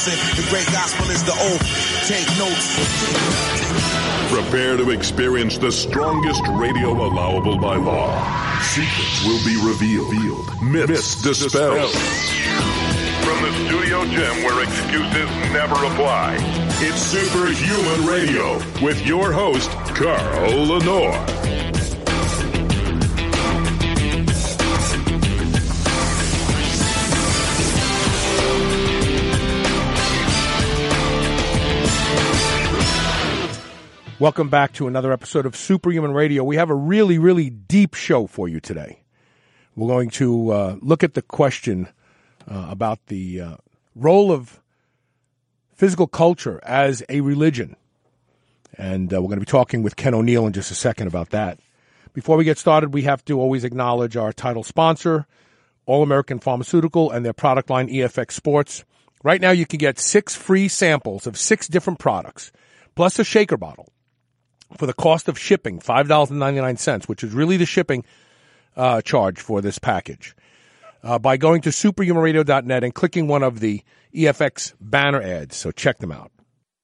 listen. The great gospel is the oath. Take notes. Prepare to experience the strongest radio allowable by law. Secrets will be revealed. Myths dispelled. From the studio gym where excuses never apply, it's Superhuman Radio with your host, Carl Lenore. Welcome back to another episode of Superhuman Radio. We have a really, really deep show for you today. We're going to look at the question about the role of physical culture as a religion. And we're going to be talking with Ken O'Neill in just a second about that. Before we get started, we have to always acknowledge our title sponsor, All American Pharmaceutical, and their product line, EFX Sports. Right now, you can get 6 free samples of 6 different products, plus a shaker bottle, for the cost of shipping, $5.99, which is really the shipping charge for this package, by going to superhumanradio.net and clicking one of the EFX banner ads. So check them out.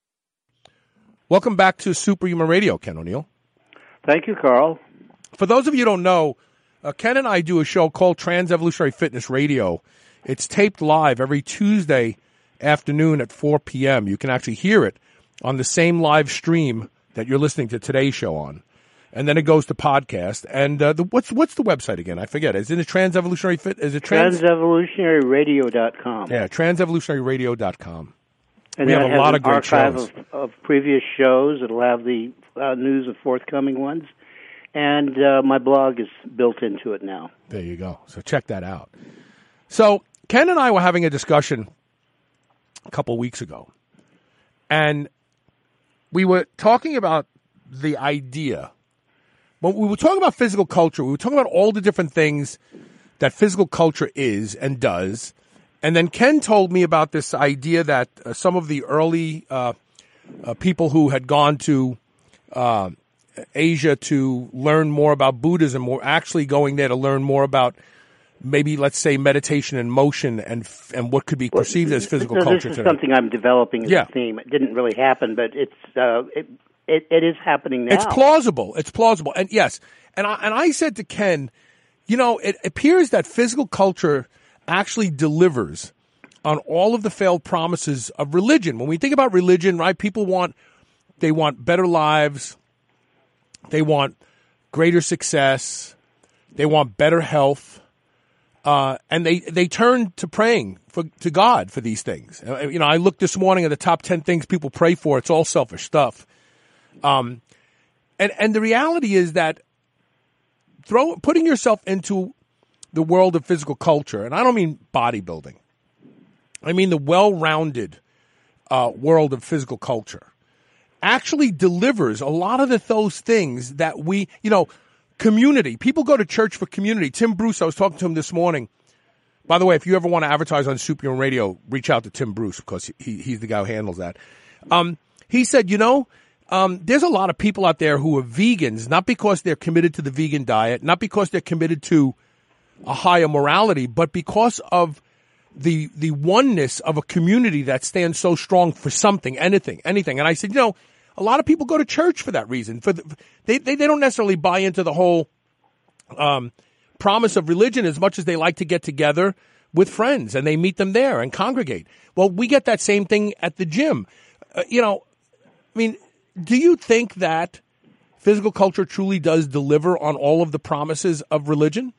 Welcome back to Superhuman Radio, Ken O'Neill. Thank you, Carl. For those of you who don't know, Ken and I do a show called Trans Evolutionary Fitness Radio. It's taped live every Tuesday afternoon at 4 p.m. You can actually hear it on the same live stream that you're listening to today's show on. And then it goes to podcast. And what's the website again? I forget. Is it Trans Evolutionary Fit? Is it TransEvolutionaryRadio.com. Yeah, TransEvolutionaryRadio.com. And we have a lot of great shows. Of previous shows. It'll have the news of forthcoming ones. And my blog is built into it now. There you go. So check that out. So Ken and I were having a discussion a couple weeks ago. And we were talking about the idea. When we were talking about physical culture, we were talking about all the different things that physical culture is and does. And then Ken told me about this idea that some of the early people who had gone to Asia to learn more about Buddhism were actually going there to learn more about maybe, let's say, meditation and motion and what could be perceived as physical culture today. This is today. something I'm developing as a theme. It didn't really happen, but it is happening now. It's plausible. And yes, and I said to Ken, it appears that physical culture actually delivers on all of the failed promises of religion. When we think about religion, right, people want better lives, they want greater success, they want better health. And they turn to praying to God for these things. I looked this morning at the top 10 things people pray for. It's all selfish stuff. And the reality is that putting yourself into the world of physical culture, and I don't mean bodybuilding, I mean the well-rounded world of physical culture, actually delivers a lot of those things that we, community. People go to church for community. Tim Bruce, I was talking to him this morning. By the way, if you ever want to advertise on Superhuman Radio, reach out to Tim Bruce because he's the guy who handles that. He said, there's a lot of people out there who are vegans, not because they're committed to the vegan diet, not because they're committed to a higher morality, but because of the oneness of a community that stands so strong for something, anything. And I said, a lot of people go to church for that reason. They don't necessarily buy into the whole promise of religion as much as they like to get together with friends and they meet them there and congregate. Well, we get that same thing at the gym. Do you think that physical culture truly does deliver on all of the promises of religion?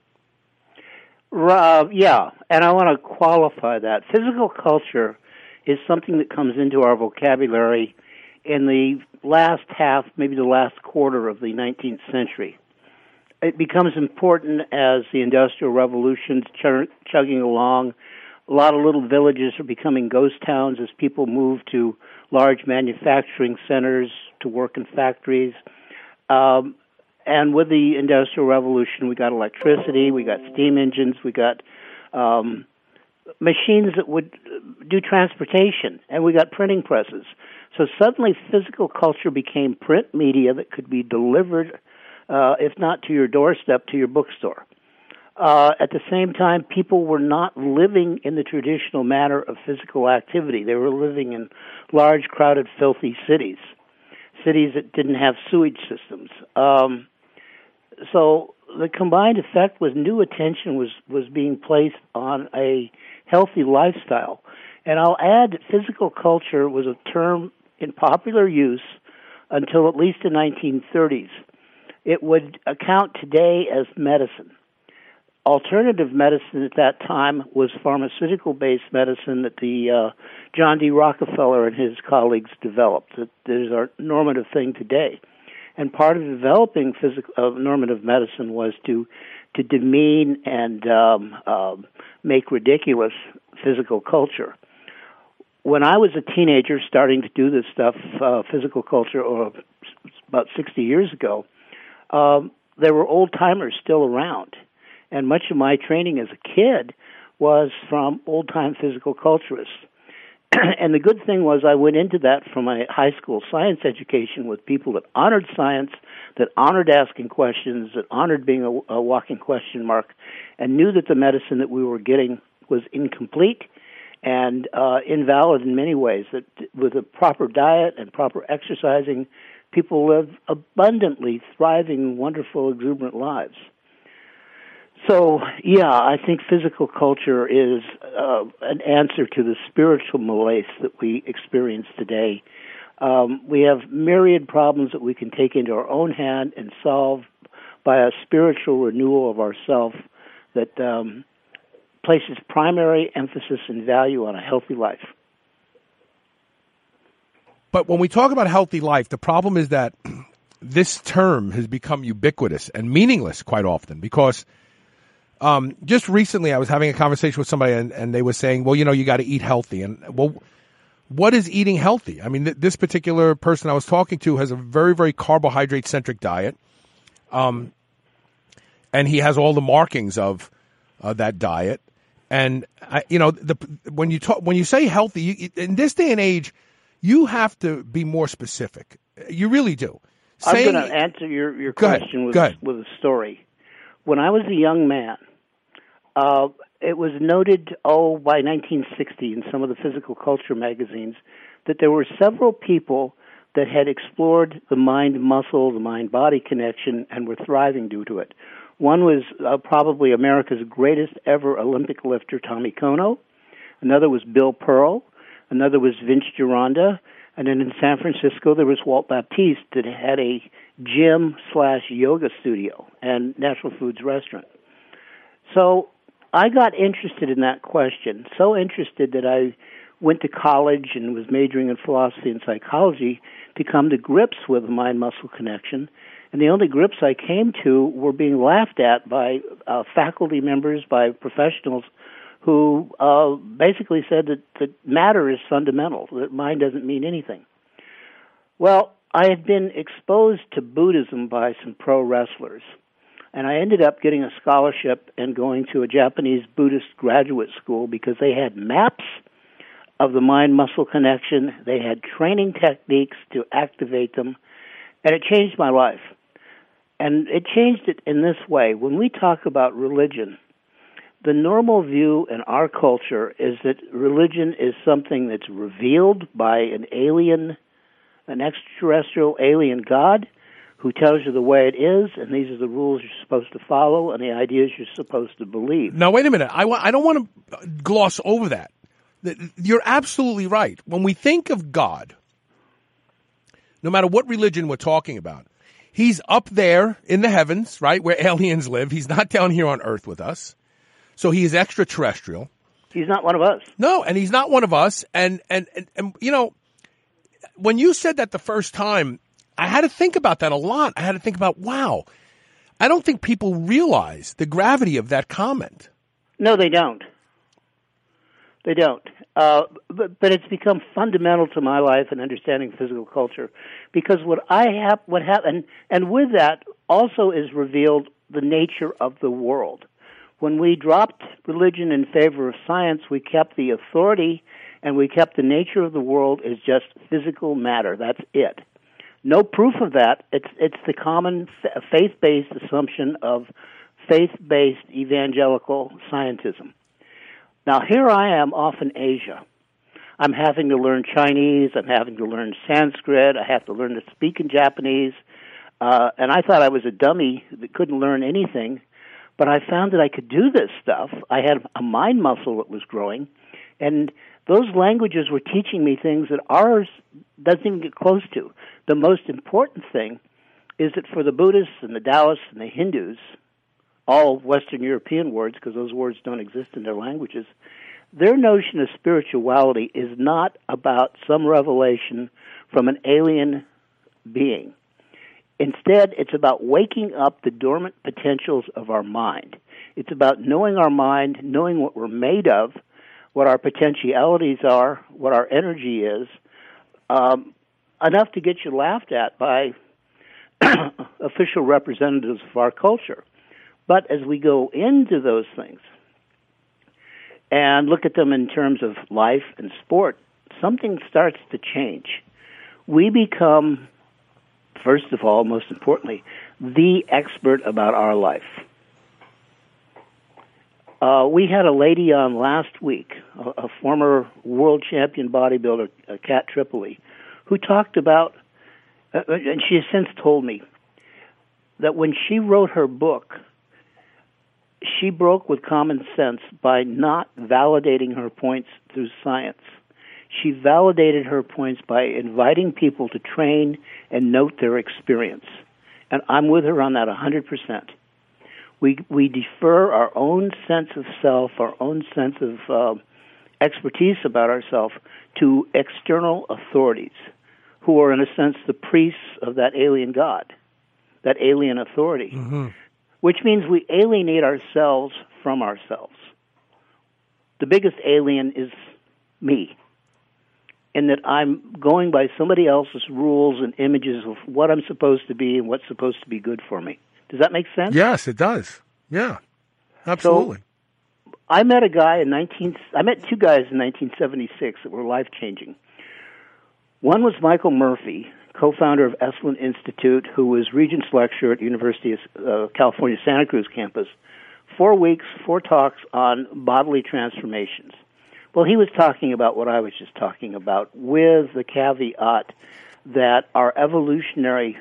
Yeah, and I want to qualify that. Physical culture is something that comes into our vocabulary in the last half, maybe the last quarter of the 19th century. It becomes important as the Industrial Revolution's chugging along. A lot of little villages are becoming ghost towns as people move to large manufacturing centers to work in factories. And with the Industrial Revolution, we got electricity, we got steam engines, we got machines that would do transportation, and we got printing presses. So suddenly physical culture became print media that could be delivered, if not to your doorstep, to your bookstore. At the same time, people were not living in the traditional manner of physical activity. They were living in large, crowded, filthy cities that didn't have sewage systems. So the combined effect was new attention was being placed on a healthy lifestyle. And I'll add that physical culture was a term in popular use until at least the 1930s. It would account today as medicine. Alternative medicine at that time was pharmaceutical-based medicine that the John D. Rockefeller and his colleagues developed. That is our normative thing today. And part of developing normative medicine was to demean and make ridiculous physical culture. When I was a teenager starting to do this stuff, physical culture, or about 60 years ago, there were old-timers still around. And much of my training as a kid was from old-time physical culturists. And the good thing was I went into that from my high school science education with people that honored science, that honored asking questions, that honored being a walking question mark, and knew that the medicine that we were getting was incomplete and invalid in many ways, that with a proper diet and proper exercising, people live abundantly thriving, wonderful, exuberant lives. So, yeah, I think physical culture is an answer to the spiritual malaise that we experience today. We have myriad problems that we can take into our own hand and solve by a spiritual renewal of ourself that places primary emphasis and value on a healthy life. But when we talk about healthy life, the problem is that this term has become ubiquitous and meaningless quite often because just recently I was having a conversation with somebody and they were saying, well, you got to eat healthy. And, well, what is eating healthy? I mean, this particular person I was talking to has a very, very carbohydrate-centric diet. And he has all the markings of that diet. And, when you say healthy, in this day and age, you have to be more specific. You really do. I'm going to answer your question with a story. When I was a young man, it was noted, by 1960 in some of the physical culture magazines, that there were several people that had explored the mind-muscle, the mind-body connection, and were thriving due to it. One was probably America's greatest ever Olympic lifter, Tommy Kono. Another was Bill Pearl. Another was Vince Gironda. And then in San Francisco, there was Walt Baptiste that had a gym/yoga studio and natural foods restaurant. So I got interested in that question, so interested that I went to college and was majoring in philosophy and psychology to come to grips with the mind-muscle connection. And the only grips I came to were being laughed at by faculty members, by professionals who basically said that matter is fundamental, that mind doesn't mean anything. Well, I had been exposed to Buddhism by some pro wrestlers, and I ended up getting a scholarship and going to a Japanese Buddhist graduate school because they had maps of the mind-muscle connection. They had training techniques to activate them, and it changed my life. And it changed it in this way. When we talk about religion, the normal view in our culture is that religion is something that's revealed by an extraterrestrial alien God who tells you the way it is, and these are the rules you're supposed to follow and the ideas you're supposed to believe. Now, wait a minute. I don't want to gloss over that. You're absolutely right. When we think of God, no matter what religion we're talking about, he's up there in the heavens, right, where aliens live. He's not down here on Earth with us. So he is extraterrestrial. He's not one of us. No, and he's not one of us. And when you said that the first time, I had to think about that a lot. I had to think about, wow, I don't think people realize the gravity of that comment. No, they don't. They don't. But it's become fundamental to my life and understanding physical culture, because what happened, and with that also is revealed the nature of the world. When we dropped religion in favor of science, we kept the authority and we kept the nature of the world as just physical matter. That's it. No proof of that. It's the common faith-based assumption of faith-based evangelical scientism. Now, here I am off in Asia. I'm having to learn Chinese. I'm having to learn Sanskrit. I have to learn to speak in Japanese. And I thought I was a dummy that couldn't learn anything. But I found that I could do this stuff. I had a mind muscle that was growing. And those languages were teaching me things that ours doesn't even get close to. The most important thing is that for the Buddhists and the Taoists and the Hindus, all Western European words, because those words don't exist in their languages, their notion of spirituality is not about some revelation from an alien being. Instead, it's about waking up the dormant potentials of our mind. It's about knowing our mind, knowing what we're made of, what our potentialities are, what our energy is, enough to get you laughed at by official representatives of our culture. But as we go into those things and look at them in terms of life and sport, something starts to change. We become, first of all, most importantly, the expert about our life. We had a lady on last week, a former world champion bodybuilder, Kat Tripoli, who talked about, and she has since told me, that when she wrote her book, she broke with common sense by not validating her points through science. She validated her points by inviting people to train and note their experience. And I'm with her on that 100%. We defer our own sense of self, our own sense of expertise about ourselves to external authorities who are, in a sense, the priests of that alien God, that alien authority. Mm-hmm. Which means we alienate ourselves from ourselves. The biggest alien is me, in that I'm going by somebody else's rules and images of what I'm supposed to be and what's supposed to be good for me. Does that make sense? Yes, it does. Yeah, absolutely. So, I met two guys in 1976 that were life-changing. One was Michael Murphy, co-founder of Esalen Institute, who was Regents Lecturer at University of California, Santa Cruz campus. 4 weeks, 4 talks on bodily transformations. Well, he was talking about what I was just talking about, with the caveat that our evolutionary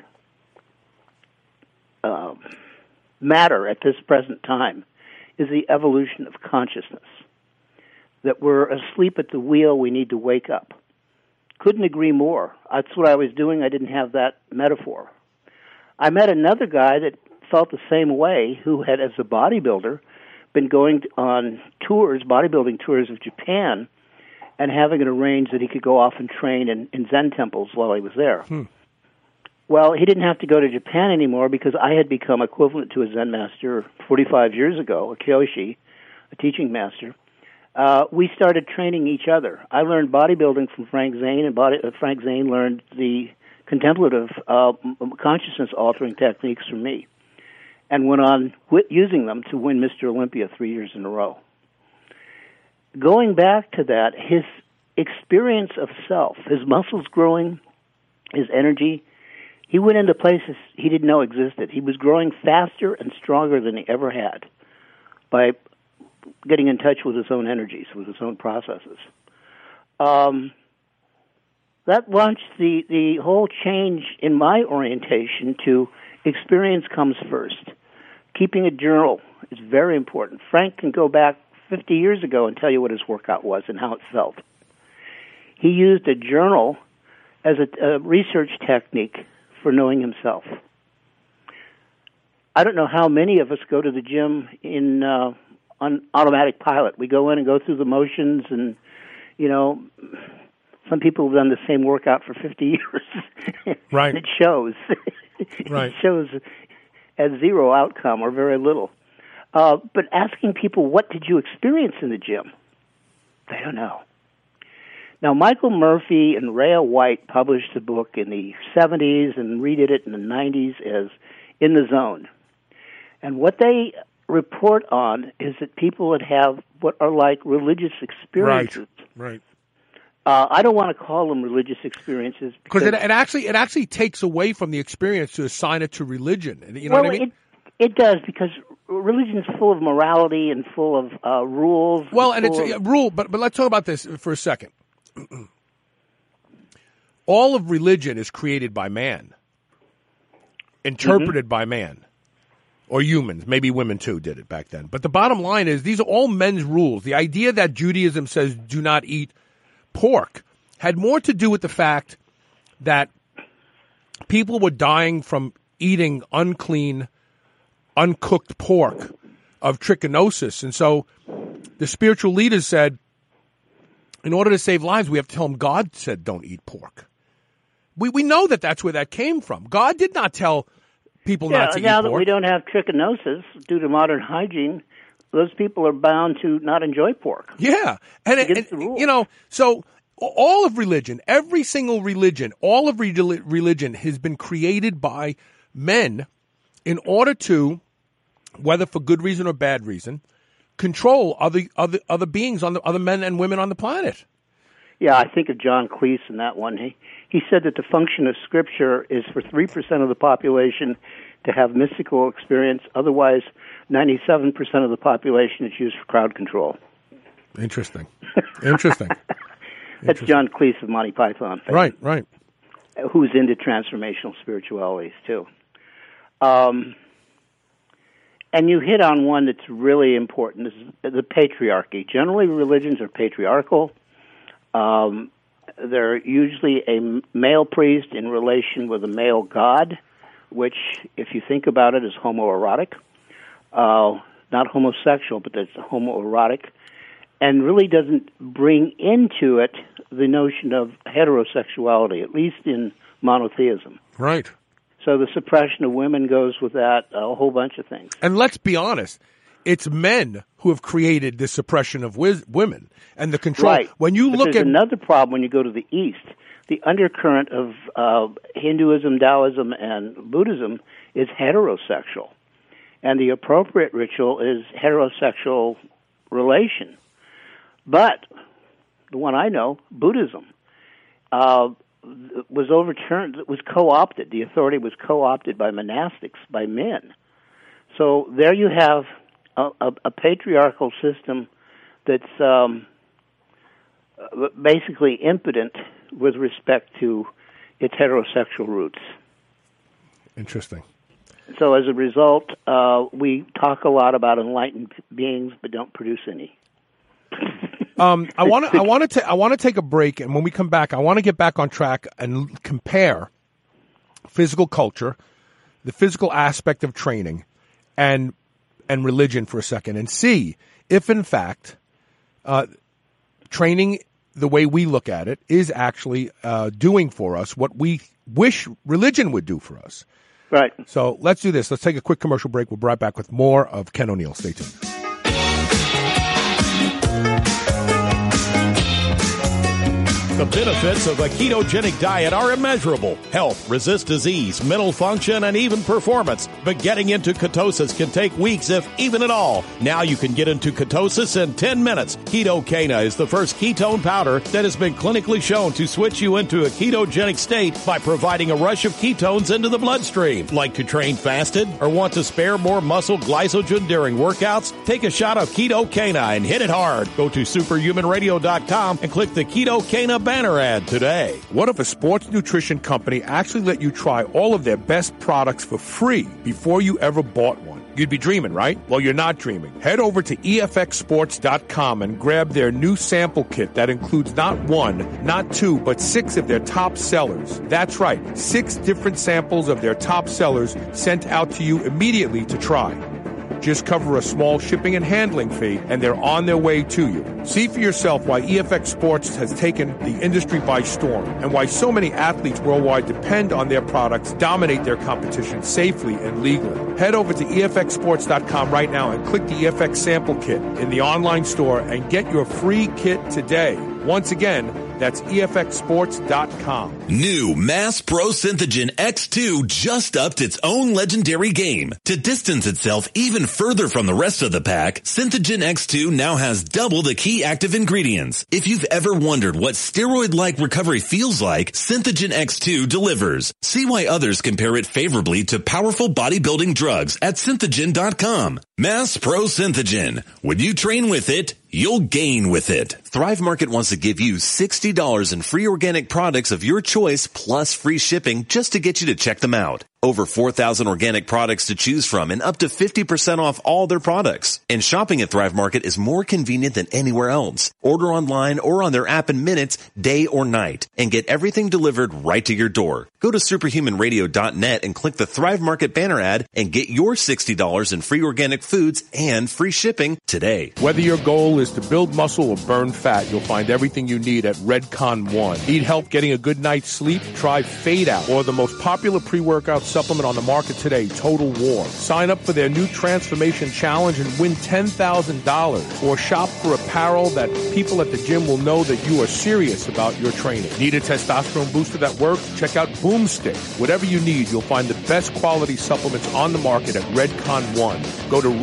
matter at this present time is the evolution of consciousness. That we're asleep at the wheel, we need to wake up. Couldn't agree more. That's what I was doing. I didn't have that metaphor. I met another guy that felt the same way, who had, as a bodybuilder, been going on tours, bodybuilding tours of Japan, and having it arranged that he could go off and train in Zen temples while he was there. Well, he didn't have to go to Japan anymore because I had become equivalent to a Zen master 45 years ago, a Kyoshi, a teaching master. We started training each other. I learned bodybuilding from Frank Zane, and Frank Zane learned the contemplative consciousness-altering techniques from me, and went on using them to win Mr. Olympia 3 years in a row. Going back to that, his experience of self, his muscles growing, his energy, he went into places he didn't know existed. He was growing faster and stronger than he ever had by getting in touch with his own energies, with his own processes. That launched the whole change in my orientation to experience comes first. Keeping a journal is very important. Frank can go back 50 years ago and tell you what his workout was and how it felt. He used a journal as a research technique for knowing himself. I don't know how many of us go to the gym on automatic pilot. We go in and go through the motions, and, some people have done the same workout for 50 years. Right. And it shows. Right. It shows as zero outcome or very little. But asking people, what did you experience in the gym? They don't know. Now, Michael Murphy and Rhea White published a book in the 70s and redid it in the 90s as In the Zone. And what they report on is that people that have what are like religious experiences. Right. I don't want to call them religious experiences because it actually takes away from the experience to assign it to religion. You know what I mean? It does, because religion's full of morality and full of rules. Well, and it's a rule, but let's talk about this for a second. All of religion is created by man, interpreted by man, or humans. Maybe women too did it back then. But the bottom line is these are all men's rules. The idea that Judaism says do not eat pork had more to do with the fact that people were dying from eating unclean, uncooked pork of trichinosis. And so the spiritual leaders said, in order to save lives, we have to tell them God said don't eat pork. We know that that's where that came from. God did not tell people not to eat pork. Now that we don't have trichinosis due to modern hygiene, those people are bound to not enjoy pork. Yeah. And you know, so all of religion, every single religion, all of religion has been created by men in order to, whether for good reason or bad reason, control other beings, other men and women on the planet. Yeah, I think of John Cleese in that one. He said that the function of Scripture is for 3% of the population to have mystical experience. Otherwise, 97% of the population is used for crowd control. Interesting. That's John Cleese of Monty Python fame. Right. Who's into transformational spiritualities, too. And you hit on one that's really important, is the patriarchy. Generally, religions are patriarchal. They're usually a male priest in relation with a male god, which, if you think about it, is homoerotic. Not homosexual, but that's homoerotic, and really doesn't bring into it the notion of heterosexuality, at least in monotheism. Right. So the suppression of women goes with that, a whole bunch of things. And let's be honest, it's men who have created the suppression of women and the control. Right. When you look at another problem when you go to the East, the undercurrent of Hinduism, Taoism, and Buddhism is heterosexual. And the appropriate ritual is heterosexual relation. But the one I know, Buddhism, was overturned, it was co-opted. The authority was co-opted by monastics, by men. So there you have a patriarchal system that's basically impotent with respect to its heterosexual roots. Interesting. So as a result, we talk a lot about enlightened beings, but don't produce any. I want to take a break, and when we come back, I want to get back on track and compare physical culture, the physical aspect of training, and religion for a second, and see if, in fact, training the way we look at it is actually doing for us what we wish religion would do for us. Right. So let's do this. Let's take a quick commercial break. We'll be right back with more of Ken O'Neill. Stay tuned. The benefits of a ketogenic diet are immeasurable. Health, resist disease, mental function, and even performance. But getting into ketosis can take weeks, if even at all. Now you can get into ketosis in 10 minutes. Ketocana is the first ketone powder that has been clinically shown to switch you into a ketogenic state by providing a rush of ketones into the bloodstream. Like to train fasted or want to spare more muscle glycogen during workouts? Take a shot of Ketocana and hit it hard. Go to superhumanradio.com and click the Ketocana banner ad today. What if a sports nutrition company actually let you try all of their best products for free before you ever bought one? You'd be dreaming, right? Well, you're not dreaming. Head over to EFXsports.com and grab their new sample kit that includes not one, not two, but 6 of their top sellers. That's right, 6 different samples of their top sellers sent out to you immediately to try. Just cover a small shipping and handling fee, and they're on their way to you. See for yourself why EFX Sports has taken the industry by storm and why so many athletes worldwide depend on their products, dominate their competition safely and legally. Head over to EFXsports.com right now and click the EFX sample kit in the online store and get your free kit today. Once again, that's EFXsports.com. New Mass Pro Synthogen X2 just upped its own legendary game. To distance itself even further from the rest of the pack, Synthogen X2 now has double the key active ingredients. If you've ever wondered what steroid-like recovery feels like, Synthogen X2 delivers. See why others compare it favorably to powerful bodybuilding drugs at Synthogen.com. Mass Pro Synthogen. When you train with it, you'll gain with it. Thrive Market wants to give you $60 in free organic products of your choice plus free shipping just to get you to check them out. Over 4,000 organic products to choose from and up to 50% off all their products. And shopping at Thrive Market is more convenient than anywhere else. Order online or on their app in minutes, day or night, and get everything delivered right to your door. Go to superhumanradio.net and click the Thrive Market banner ad and get your $60 in free organic foods and free shipping today. Whether your goal is to build muscle or burn fat, you'll find everything you need at Redcon One. Need help getting a good night's sleep? Try Fade Out, or the most popular pre-workout supplement on the market today, Total War. Sign up for their new Transformation Challenge and win $10,000. Or shop for apparel that people at the gym will know that you are serious about your training. Need a testosterone booster that works? Check out Boomstick. Whatever you need, you'll find the best quality supplements on the market at Redcon One. Go to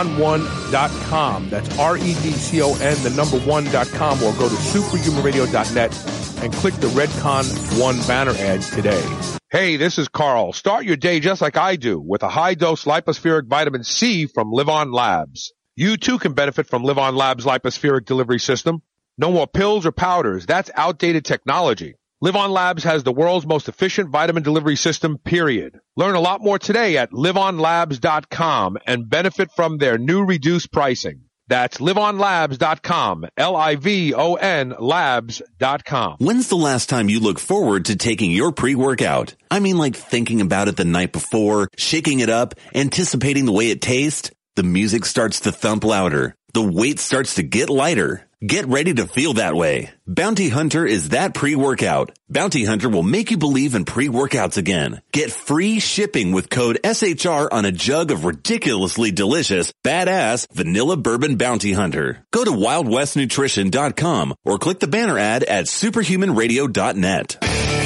redcon1.com. That's REDCON, the number 1.com, or go to superhumanradio.net and click the Redcon One banner ad today. Hey, this is Carl. Start your day just like I do with a high-dose lipospheric vitamin C from Live On Labs. You too can benefit from Live On Labs' lipospheric delivery system. No more pills or powders. That's outdated technology. Live On Labs has the world's most efficient vitamin delivery system, period. Learn a lot more today at liveonlabs.com and benefit from their new reduced pricing. That's liveonlabs.com, Livon labs.com. When's the last time you look forward to taking your pre-workout? I mean, like thinking about it the night before, shaking it up, anticipating the way it tastes. The music starts to thump louder. The weight starts to get lighter. Get ready to feel that way. Bounty Hunter is that pre-workout. Bounty Hunter will make you believe in pre-workouts again. Get free shipping with code SHR on a jug of ridiculously delicious, badass vanilla bourbon Bounty Hunter. Go to wildwestnutrition.com or click the banner ad at superhumanradio.net.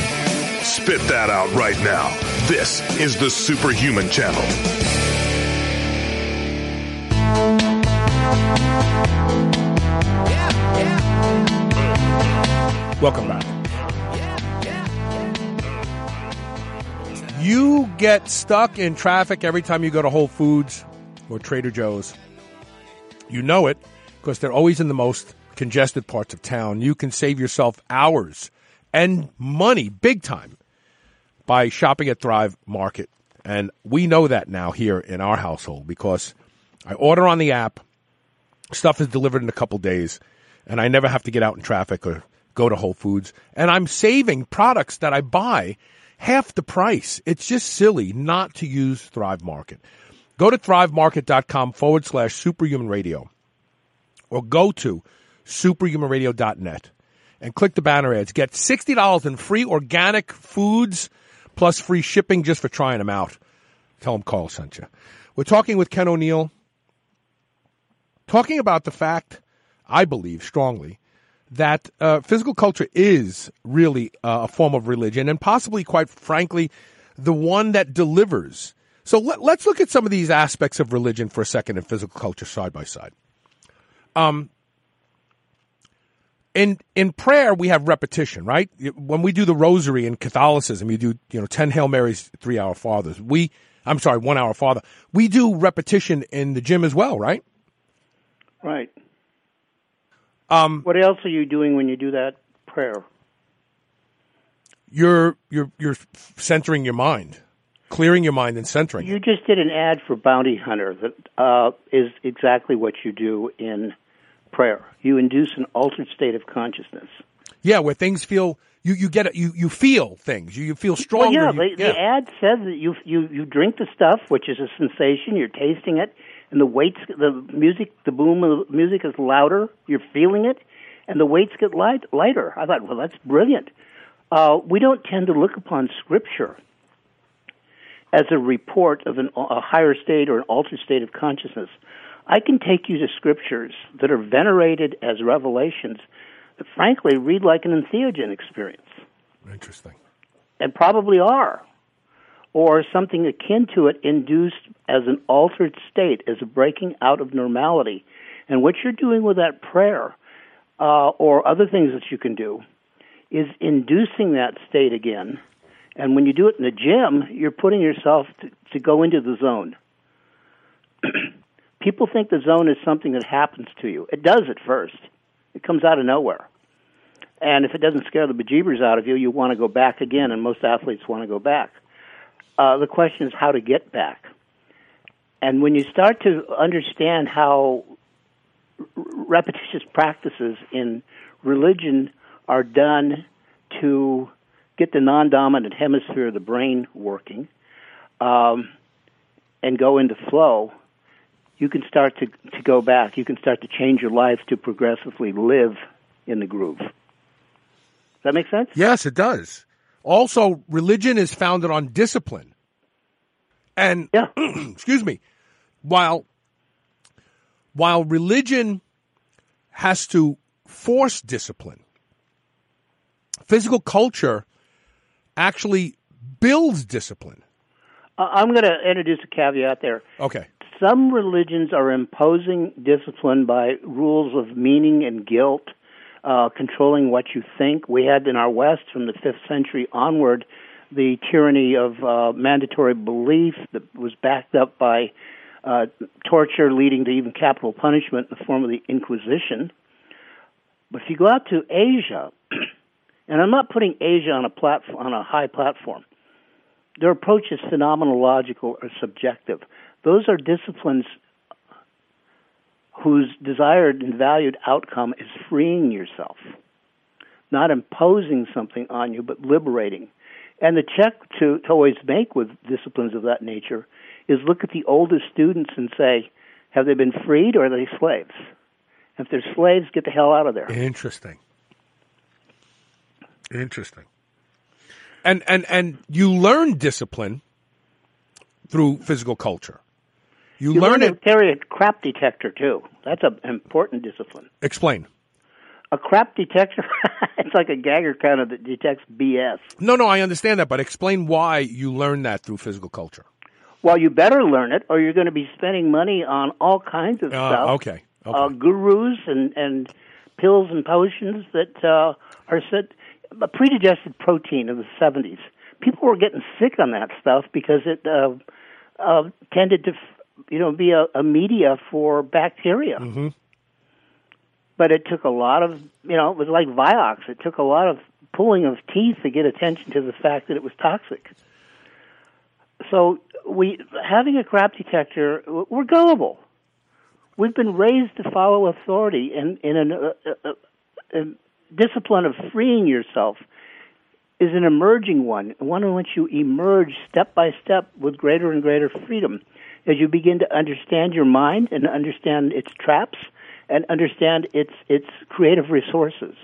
Spit that out right now. This is the Superhuman Channel. Welcome back. You get stuck in traffic every time you go to Whole Foods or Trader Joe's. You know it because they're always in the most congested parts of town. You can save yourself hours and money big time by shopping at Thrive Market. And we know that now here in our household because I order on the app. Stuff is delivered in a couple days, and I never have to get out in traffic or go to Whole Foods. And I'm saving products that I buy half the price. It's just silly not to use Thrive Market. Go to thrivemarket.com/superhumanradio or go to superhumanradio.net and click the banner ads. Get $60 in free organic foods plus free shipping just for trying them out. Tell them Carl sent you. We're talking with Ken O'Neill, talking about the fact, I believe strongly, that physical culture is really a form of religion and possibly, quite frankly, the one that delivers. So let's look at some of these aspects of religion for a second and physical culture side by side. In prayer, we have repetition, right? When we do the rosary in Catholicism, you do 10 Hail Marys, 3 Our Fathers. 1 Our Father. We do repetition in the gym as well, right? Right. What else are you doing when you do that prayer? You're centering your mind, clearing your mind and centering. You just did an ad for Bounty Hunter that is exactly what you do in prayer. You induce an altered state of consciousness. Yeah, where things feel you get it. You feel things. You feel stronger. Well, the ad says that you drink the stuff, which is a sensation. You're tasting it. And the weights, the boom of the music is louder. You're feeling it, and the weights get lighter. I thought, well, that's brilliant. We don't tend to look upon Scripture as a report of a higher state or an altered state of consciousness. I can take you to Scriptures that are venerated as revelations that, frankly, read like an entheogen experience. Interesting. And probably are. Or something akin to it induced as an altered state, as a breaking out of normality. And what you're doing with that prayer, or other things that you can do, is inducing that state again. And when you do it in the gym, you're putting yourself to go into the zone. People think the zone is something that happens to you. It does at first. It comes out of nowhere. And if it doesn't scare the bejeebers out of you, you want to go back again, and most athletes want to go back. The question is how to get back. And when you start to understand how repetitious practices in religion are done to get the non-dominant hemisphere of the brain working and go into flow, you can start to go back. You can start to change your life to progressively live in the groove. Does that make sense? Yes, it does. Also, religion is founded on discipline. And, excuse me, while religion has to force discipline, physical culture actually builds discipline. I'm going to introduce a caveat there. Okay. Some religions are imposing discipline by rules of meaning and guilt, controlling what you think. We had in our West from the 5th century onward the tyranny of mandatory belief that was backed up by torture leading to even capital punishment in the form of the Inquisition. But if you go out to Asia, and I'm not putting Asia on a high platform, their approach is phenomenological or subjective. Those are disciplines whose desired and valued outcome is freeing yourself, not imposing something on you, but liberating. And the check to always make with disciplines of that nature is look at the oldest students and say, have they been freed or are they slaves? If they're slaves, get the hell out of there. Interesting. And you learn discipline through physical culture. You learn to it. carry a crap detector, too. That's an important discipline. Explain. A crap detector, it's like a Geiger counter that detects BS. No, I understand that, but explain why you learn that through physical culture. Well, you better learn it, or you're going to be spending money on all kinds of stuff. Okay. Gurus and pills and potions that are set. A predigested protein of the 70s. People were getting sick on that stuff because it tended to, be a media for bacteria. Mm-hmm. But it took a lot of, it was like Vioxx. It took a lot of pulling of teeth to get attention to the fact that it was toxic. So having a crap detector, we're gullible. We've been raised to follow authority in a discipline of freeing yourself is an emerging one in which you emerge step by step with greater and greater freedom as you begin to understand your mind and understand its traps and understand its creative resources.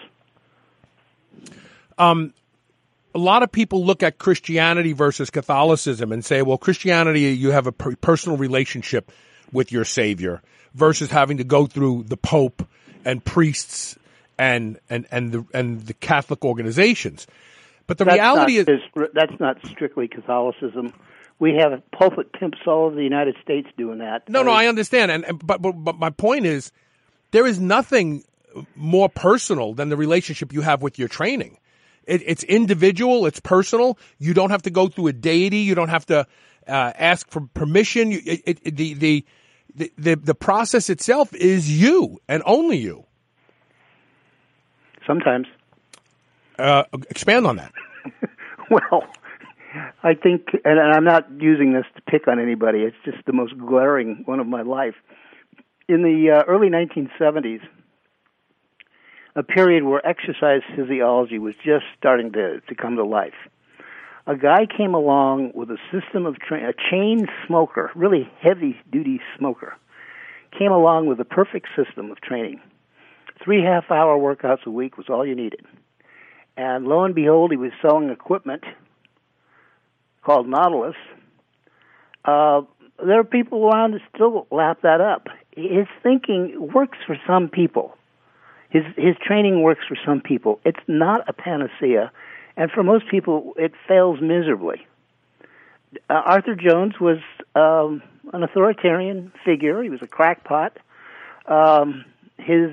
A lot of people look at Christianity versus Catholicism and say, well, Christianity, you have a personal relationship with your Savior versus having to go through the Pope and priests and the Catholic organizations. But the reality is that's not strictly Catholicism. We have pulpit pimps all over the United States doing that. No, I understand. But my point is, there is nothing more personal than the relationship you have with your training. It's individual. It's personal. You don't have to go through a deity. You don't have to ask for permission. The process itself is you and only you. Sometimes. Expand on that. Well, I think, and I'm not using this to pick on anybody, it's just the most glaring one of my life. In the early 1970s, a period where exercise physiology was just starting to come to life, a guy came along with a system of a chain smoker, really heavy-duty smoker, came along with a perfect system of training. 3 half-hour workouts a week was all you needed. And lo and behold, he was selling equipment called Nautilus. There are people around that still lap that up. His thinking works for some people. His training works for some people. It's not a panacea, and for most people, it fails miserably. Arthur Jones was an authoritarian figure. He was a crackpot. His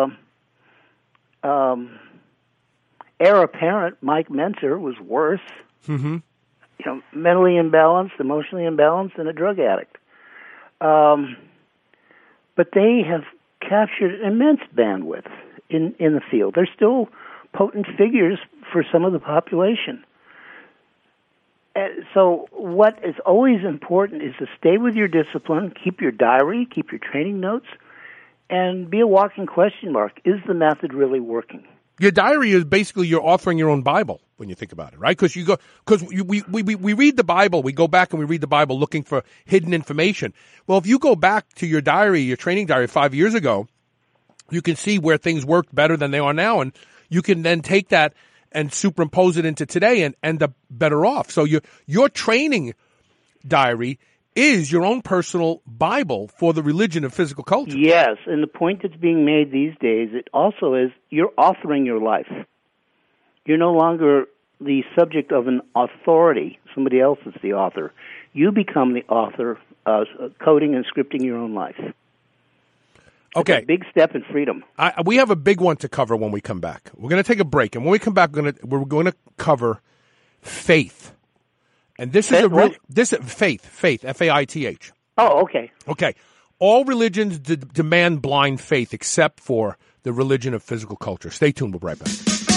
heir apparent, Mike Mentzer, was worse. Mm-hmm. Mentally imbalanced, emotionally imbalanced, and a drug addict. but they have captured immense bandwidth in the field. They're still potent figures for some of the population. So what is always important is to stay with your discipline, keep your diary, keep your training notes, and be a walking question mark. Is the method really working? Your diary is basically you're authoring your own Bible when you think about it, right? Because we read the Bible, we go back and we read the Bible looking for hidden information. Well, if you go back to your diary, your training diary 5 years ago, you can see where things worked better than they are now, and you can then take that and superimpose it into today and end up better off. So your training diary is your own personal Bible for the religion of physical culture. Yes, and the point that's being made these days, it also is you're authoring your life. You're no longer the subject of an authority. Somebody else is the author. You become the author, coding and scripting your own life. Okay. It's a big step in freedom. We have a big one to cover when we come back. We're going to take a break, and when we come back, we're going to cover faith. And this is faith, F-A-I-T-H. Oh, okay. Okay. All religions demand blind faith except for the religion of physical culture. Stay tuned. We'll be right back.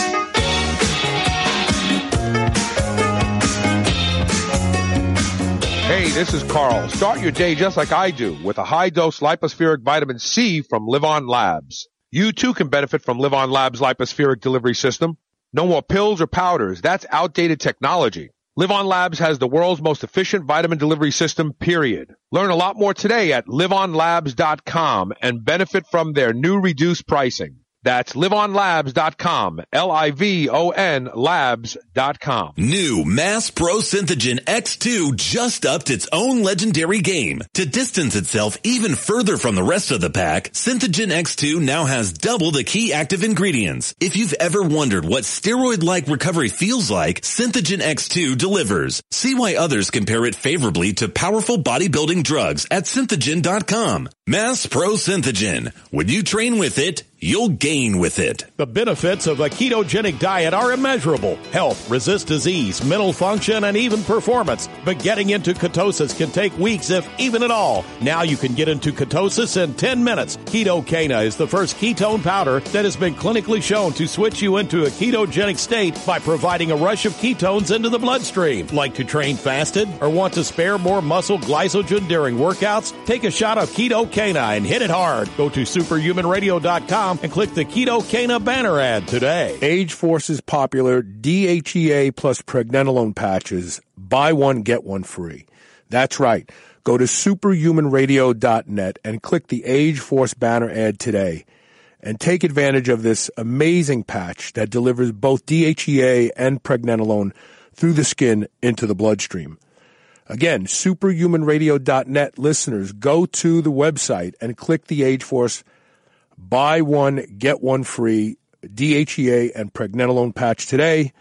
Hey, this is Carl. Start your day just like I do with a high-dose lipospheric vitamin C from Live On Labs. You too can benefit from Live On Labs' lipospheric delivery system. No more pills or powders. That's outdated technology. Live On Labs has the world's most efficient vitamin delivery system, period. Learn a lot more today at liveonlabs.com and benefit from their new reduced pricing. That's liveonlabs.com, L-I-V-O-N labs.com. New Mass Pro Synthogen X2 just upped its own legendary game. To distance itself even further from the rest of the pack, Synthogen X2 now has double the key active ingredients. If you've ever wondered what steroid-like recovery feels like, Synthogen X2 delivers. See why others compare it favorably to powerful bodybuilding drugs at Synthogen.com. Mass Pro Synthogen. When you train with it, you'll gain with it. The benefits of a ketogenic diet are immeasurable. Health, resist disease, mental function, and even performance. But getting into ketosis can take weeks, if even at all. Now you can get into ketosis in 10 minutes. Ketocana is the first ketone powder that has been clinically shown to switch you into a ketogenic state by providing a rush of ketones into the bloodstream. Like to train fasted or want to spare more muscle glycogen during workouts? Take a shot of Ketocana and hit it hard. Go to superhumanradio.com and click the Ketocana banner ad today. Age Force's popular DHEA plus pregnenolone patches. Buy one, get one free. That's right. Go to superhumanradio.net and click the Age Force banner ad today and take advantage of this amazing patch that delivers both DHEA and pregnenolone through the skin into the bloodstream. Again, superhumanradio.net listeners, go to the website and click the Age Force buy one, get one free DHEA and pregnenolone patch today.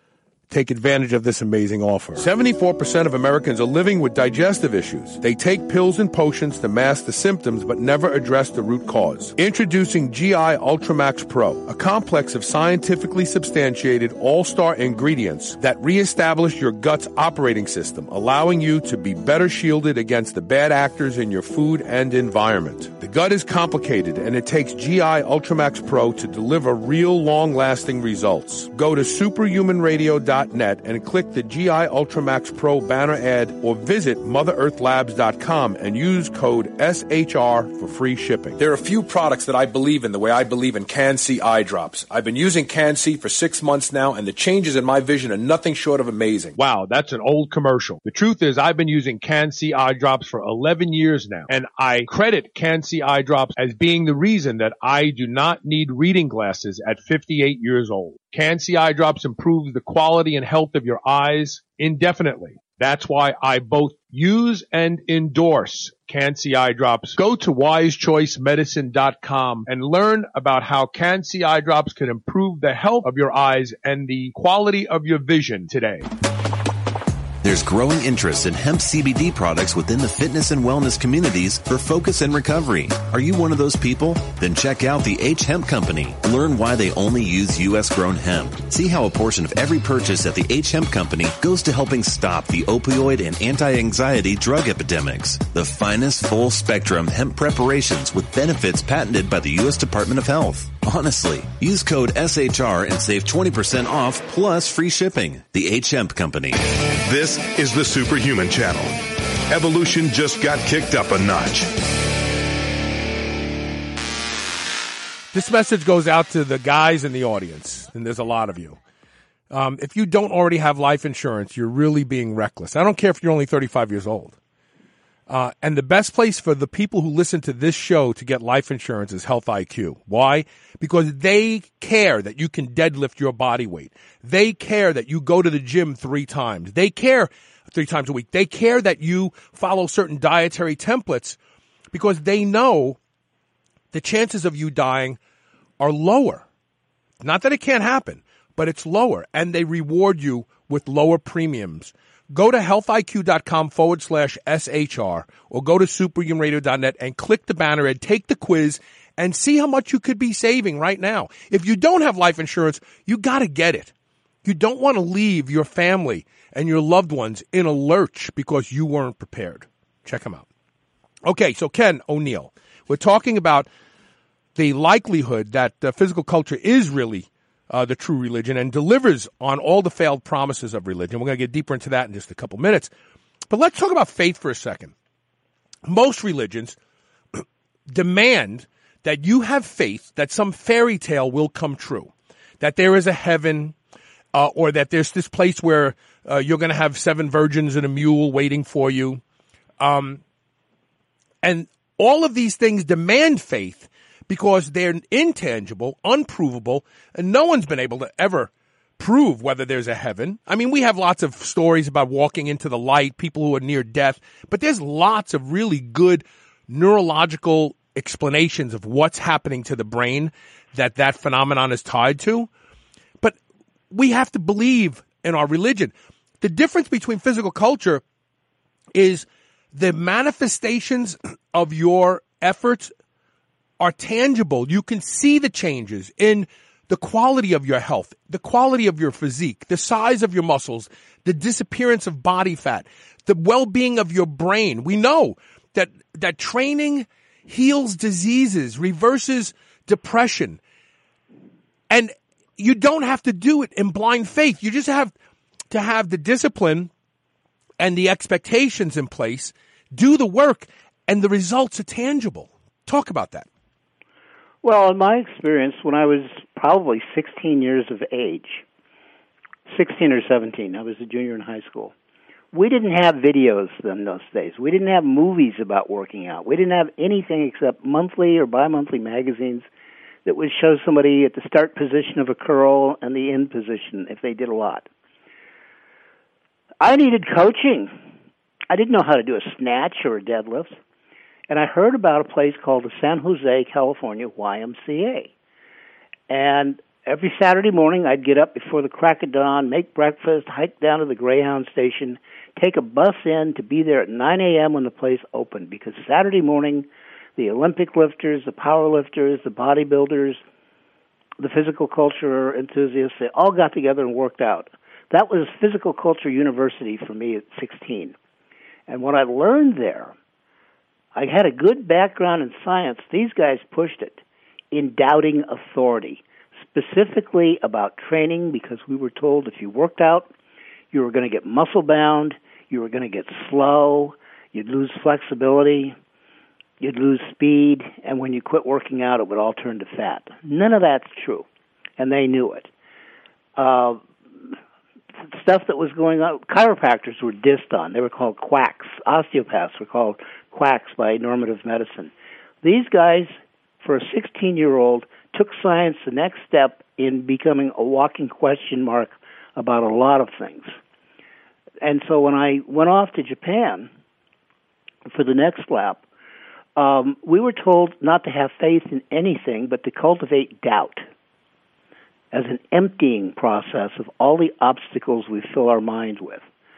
Take advantage of this amazing offer. 74% of Americans are living with digestive issues. They take pills and potions to mask the symptoms but never address the root cause. Introducing GI Ultramax Pro, a complex of scientifically substantiated all-star ingredients that reestablish your gut's operating system, allowing you to be better shielded against the bad actors in your food and environment. The gut is complicated, and it takes GI Ultramax Pro to deliver real long-lasting results. Go to superhumanradio.net and click the GI Ultramax Pro banner ad or visit MotherEarthLabs.com and use code SHR for free shipping. There are a few products that I believe in the way I believe in Can-C eye drops. I've been using Can-C for 6 months now, and the changes in my vision are nothing short of amazing. Wow, that's an old commercial. The truth is I've been using Can-C eye drops for 11 years now, and I credit Can-C eye drops as being the reason that I do not need reading glasses at 58 years old. Can-C eye drops improves the quality and health of your eyes indefinitely. That's why I both use and endorse Can-C eye drops. Go to wisechoicemedicine.com and learn about how Can-C eye drops can improve the health of your eyes and the quality of your vision today. There's growing interest in hemp CBD products within the fitness and wellness communities for focus and recovery. Are you one of those people? Then check out the H Hemp Company. Learn why they only use U.S. grown hemp. See how a portion of every purchase at the H Hemp Company goes to helping stop the opioid and anti-anxiety drug epidemics. The finest full spectrum hemp preparations with benefits patented by the U.S. Department of Health. Honestly, use code SHR and save 20% off plus free shipping. The H Hemp Company. This is the Superhuman Channel. Evolution just got kicked up a notch. This message goes out to the guys in the audience, and there's a lot of you. If you don't already have life insurance, you're really being reckless. I don't care if you're only 35 years old. And the best place for the people who listen to this show to get life insurance is Health IQ. Why? Because they care that you can deadlift your body weight. They care that you go to the gym 3 times. They care 3 times a week. They care that you follow certain dietary templates because they know the chances of you dying are lower. Not that it can't happen, but it's lower. And they reward you with lower premiums. Go to healthiq.com/SHR or go to superhumanradio.net and click the banner and take the quiz and see how much you could be saving right now. If you don't have life insurance, you got to get it. You don't want to leave your family and your loved ones in a lurch because you weren't prepared. Check them out. Okay, so Ken O'Neill, we're talking about the likelihood that physical culture is really the true religion and delivers on all the failed promises of religion. We're going to get deeper into that in just a couple minutes. But let's talk about faith for a second. Most religions demand that you have faith that some fairy tale will come true, that there is a heaven, or that there's this place where you're going to have 7 virgins and a mule waiting for you. And all of these things demand faith because they're intangible, unprovable, and no one's been able to ever prove whether there's a heaven. I mean, we have lots of stories about walking into the light, people who are near death, but there's lots of really good neurological explanations of what's happening to the brain that phenomenon is tied to. But we have to believe in our religion. The difference between physical culture is the manifestations of your efforts are tangible. You can see the changes in the quality of your health, the quality of your physique, the size of your muscles, the disappearance of body fat, the well-being of your brain. We know that training heals diseases, reverses depression. And you don't have to do it in blind faith. You just have to have the discipline and the expectations in place, do the work, and the results are tangible. Talk about that. Well, in my experience, when I was probably 16 years of age, 16 or 17, I was a junior in high school, we didn't have videos in those days. We didn't have movies about working out. We didn't have anything except monthly or bi-monthly magazines that would show somebody at the start position of a curl and the end position if they did a lot. I needed coaching. I didn't know how to do a snatch or a deadlift. And I heard about a place called the San Jose, California YMCA. And every Saturday morning, I'd get up before the crack of dawn, make breakfast, hike down to the Greyhound station, take a bus in to be there at 9 a.m. when the place opened. Because Saturday morning, the Olympic lifters, the power lifters, the bodybuilders, the physical culture enthusiasts, they all got together and worked out. That was Physical Culture University for me at 16. And what I learned there, I had a good background in science. These guys pushed it in doubting authority, specifically about training, because we were told if you worked out, you were going to get muscle-bound, you were going to get slow, you'd lose flexibility, you'd lose speed, and when you quit working out, it would all turn to fat. None of that's true, and they knew it. Stuff that was going on, chiropractors were dissed on. They were called quacks. Osteopaths were called quacks by normative medicine. These guys, for a 16-year-old, took science the next step in becoming a walking question mark about a lot of things. And so when I went off to Japan for the next lap, we were told not to have faith in anything, but to cultivate doubt as an emptying process of all the obstacles we fill our mind with.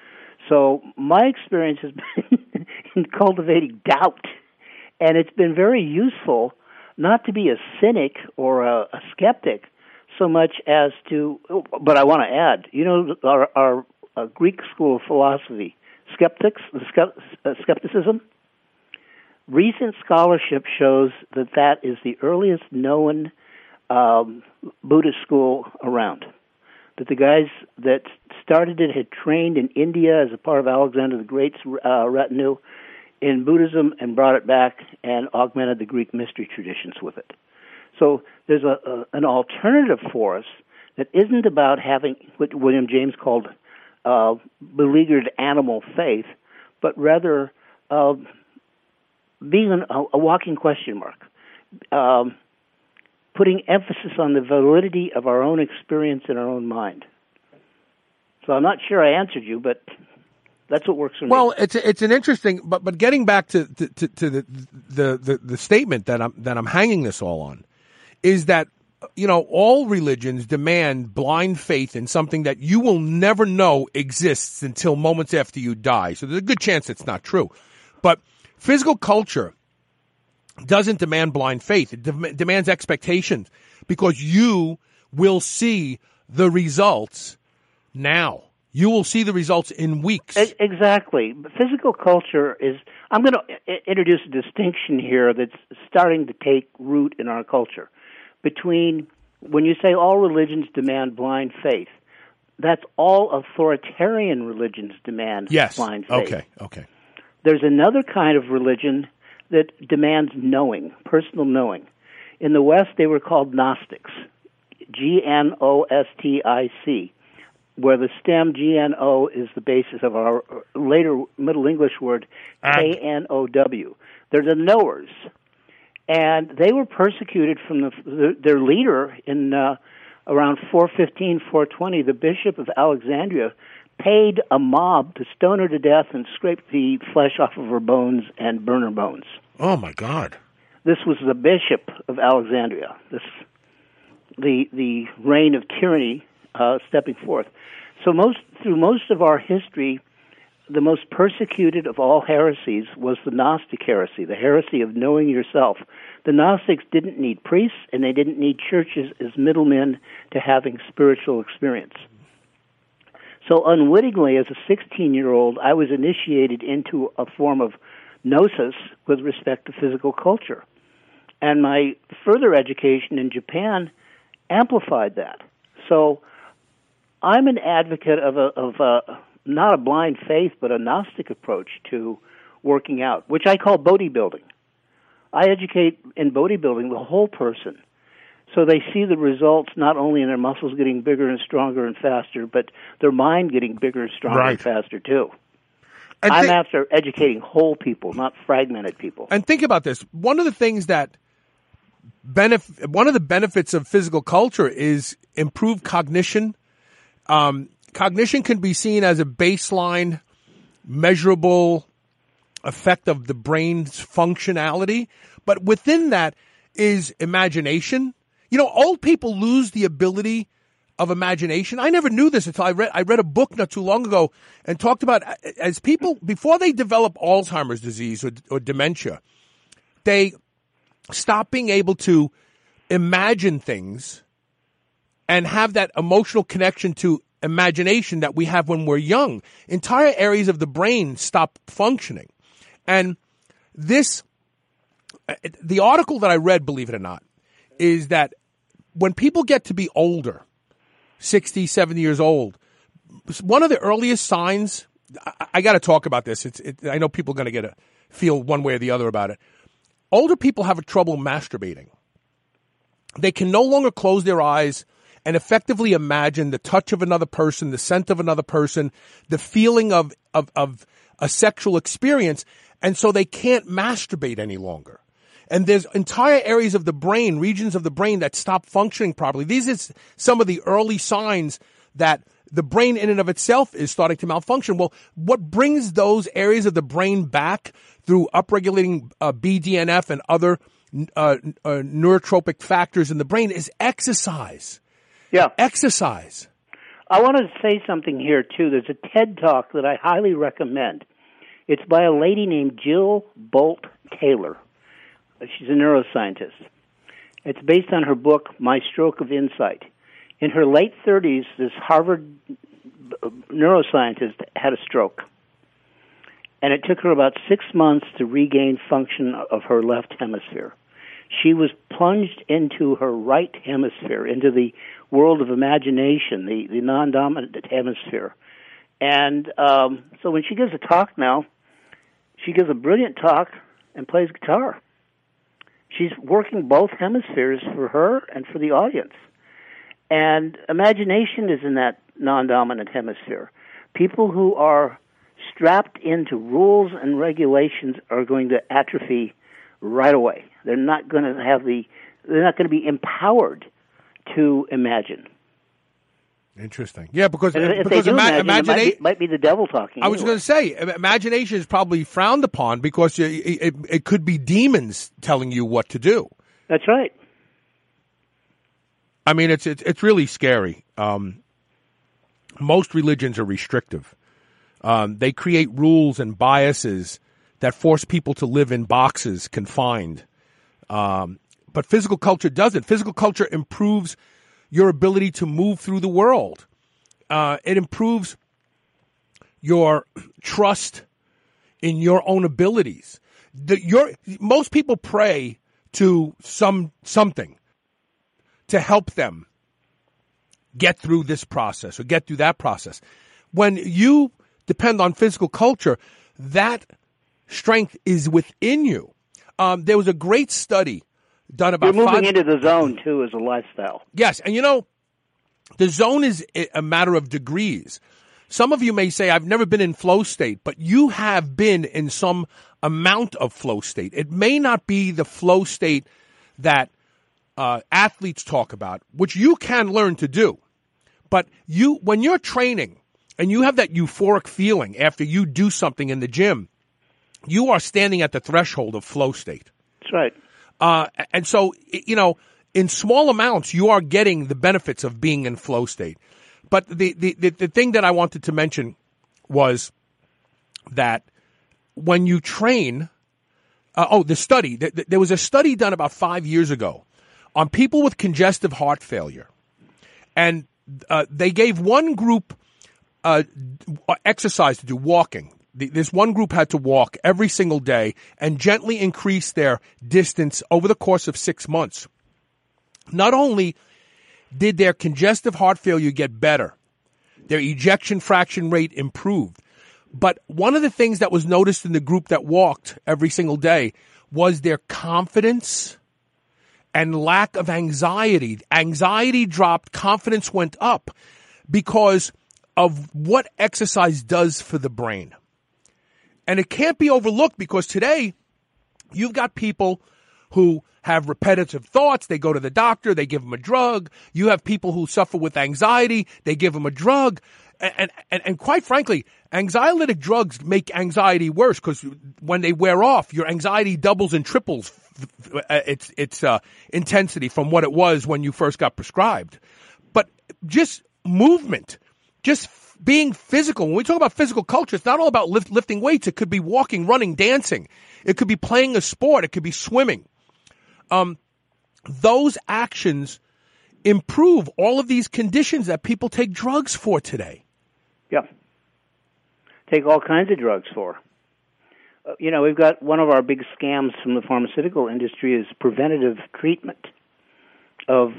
So my experience has been in cultivating doubt, and it's been very useful not to be a cynic or a skeptic so much as to, but I want to add, our Greek school of philosophy, skepticism, recent scholarship shows that is the earliest known Buddhist school around. That the guys that started it had trained in India as a part of Alexander the Great's retinue in Buddhism and brought it back and augmented the Greek mystery traditions with it. So there's an alternative for us that isn't about having what William James called beleaguered animal faith, but rather being a walking question mark, putting emphasis on the validity of our own experience in our own mind. So I'm not sure I answered you, but that's what works for me. Well, it's an interesting, but getting back to the statement that I'm hanging this all on, is that all religions demand blind faith in something that you will never know exists until moments after you die. So there's a good chance it's not true. But physical culture doesn't demand blind faith. It demands expectations, because you will see the results now. You will see the results in weeks. Exactly. Physical culture is, I'm going to introduce a distinction here that's starting to take root in our culture between, when you say all religions demand blind faith, that's all authoritarian religions demand blind faith. Okay. There's another kind of religion that demands knowing, personal knowing. In the West, they were called Gnostics, Gnostic, where the stem GNO is the basis of our later Middle English word KNOW. They're the knowers. And they were persecuted from their leader in around 415, 420. The Bishop of Alexandria paid a mob to stone her to death and scrape the flesh off of her bones and burn her bones. Oh, my God. This was the Bishop of Alexandria, the reign of tyranny stepping forth. So through most of our history, the most persecuted of all heresies was the Gnostic heresy, the heresy of knowing yourself. The Gnostics didn't need priests, and they didn't need churches as middlemen to having spiritual experience. So unwittingly, as a 16-year-old, I was initiated into a form of gnosis with respect to physical culture. And my further education in Japan amplified that. So I'm an advocate of not a blind faith, but a Gnostic approach to working out, which I call bodybuilding. I educate in bodybuilding the whole person, so they see the results not only in their muscles getting bigger and stronger and faster, but their mind getting bigger and stronger and faster too. I'm after educating whole people, not fragmented people. And think about this. One of the things that one of the benefits of physical culture is improved cognition. Cognition can be seen as a baseline, measurable effect of the brain's functionality. But within that is imagination. Old people lose the ability of imagination. I never knew this until I read a book not too long ago and talked about, as people, before they develop Alzheimer's disease or dementia, they stop being able to imagine things and have that emotional connection to imagination that we have when we're young. Entire areas of the brain stop functioning. And the article that I read, believe it or not, is that when people get to be older, 60, 70 years old, one of the earliest signs, I got to talk about this. I know people are going to feel one way or the other about it. Older people have trouble masturbating. They can no longer close their eyes and effectively imagine the touch of another person, the scent of another person, the feeling of a sexual experience, and so they can't masturbate any longer. And there's entire areas of the brain, regions of the brain that stop functioning properly. These are some of the early signs that the brain in and of itself is starting to malfunction. Well, what brings those areas of the brain back through upregulating BDNF and other neurotropic factors in the brain is exercise. Yeah. Exercise. I want to say something here, too. There's a TED Talk that I highly recommend. It's by a lady named Jill Bolt Taylor. She's a neuroscientist. It's based on her book, My Stroke of Insight. In her late 30s, this Harvard neuroscientist had a stroke. And it took her about 6 months to regain function of her left hemisphere. She was plunged into her right hemisphere, into the world of imagination, the non-dominant hemisphere. And so when she gives a talk now, she gives a brilliant talk and plays guitar. She's working both hemispheres for her and for the audience. And imagination is in that non-dominant hemisphere. People who are strapped into rules and regulations are going to atrophy right away. They're not going to they're not going to be empowered to imagine. Interesting. Yeah, because imagination might be the devil talking. I was going to say, imagination is probably frowned upon because it could be demons telling you what to do. That's right. I mean, it's really scary. Most religions are restrictive. They create rules and biases that force people to live in boxes, confined. But physical culture doesn't. Physical culture improves your ability to move through the world. It improves your trust in your own abilities. Most people pray to something to help them get through this process or get through that process. When you depend on physical culture, that strength is within you. There was a great study done about... You're moving into the zone, too, as a lifestyle. Yes, and the zone is a matter of degrees. Some of you may say, I've never been in flow state, but you have been in some amount of flow state. It may not be the flow state that athletes talk about, which you can learn to do. But when you're training and you have that euphoric feeling after you do something in the gym, you are standing at the threshold of flow state. That's right. And so, in small amounts, you are getting the benefits of being in flow state. But the thing that I wanted to mention was that when you train, the study, there was a study done about 5 years ago on people with congestive heart failure. And they gave one group exercise to do, walking. This one group had to walk every single day and gently increase their distance over the course of 6 months. Not only did their congestive heart failure get better, their ejection fraction rate improved, but one of the things that was noticed in the group that walked every single day was their confidence and lack of anxiety. Anxiety dropped, confidence went up because of what exercise does for the brain. And it can't be overlooked because today you've got people who have repetitive thoughts. They go to the doctor. They give them a drug. You have people who suffer with anxiety. They give them a drug. And quite frankly, anxiolytic drugs make anxiety worse because when they wear off, your anxiety doubles and triples its intensity from what it was when you first got prescribed. But just movement, just being physical. When we talk about physical culture, it's not all about lifting weights. It could be walking, running, dancing. It could be playing a sport. It could be swimming. Those actions improve all of these conditions that people take drugs for today. Yeah. Take all kinds of drugs for. We've got one of our big scams from the pharmaceutical industry is preventative treatment of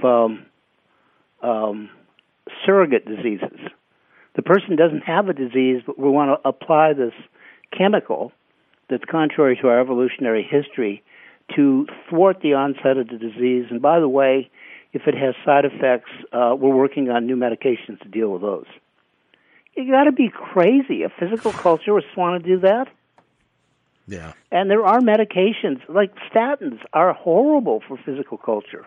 surrogate diseases. The person doesn't have a disease, but we want to apply this chemical that's contrary to our evolutionary history to thwart the onset of the disease. And by the way, if it has side effects, we're working on new medications to deal with those. You got to be crazy. A physical culturist want to do that? Yeah. And there are medications, like statins, are horrible for physical culture.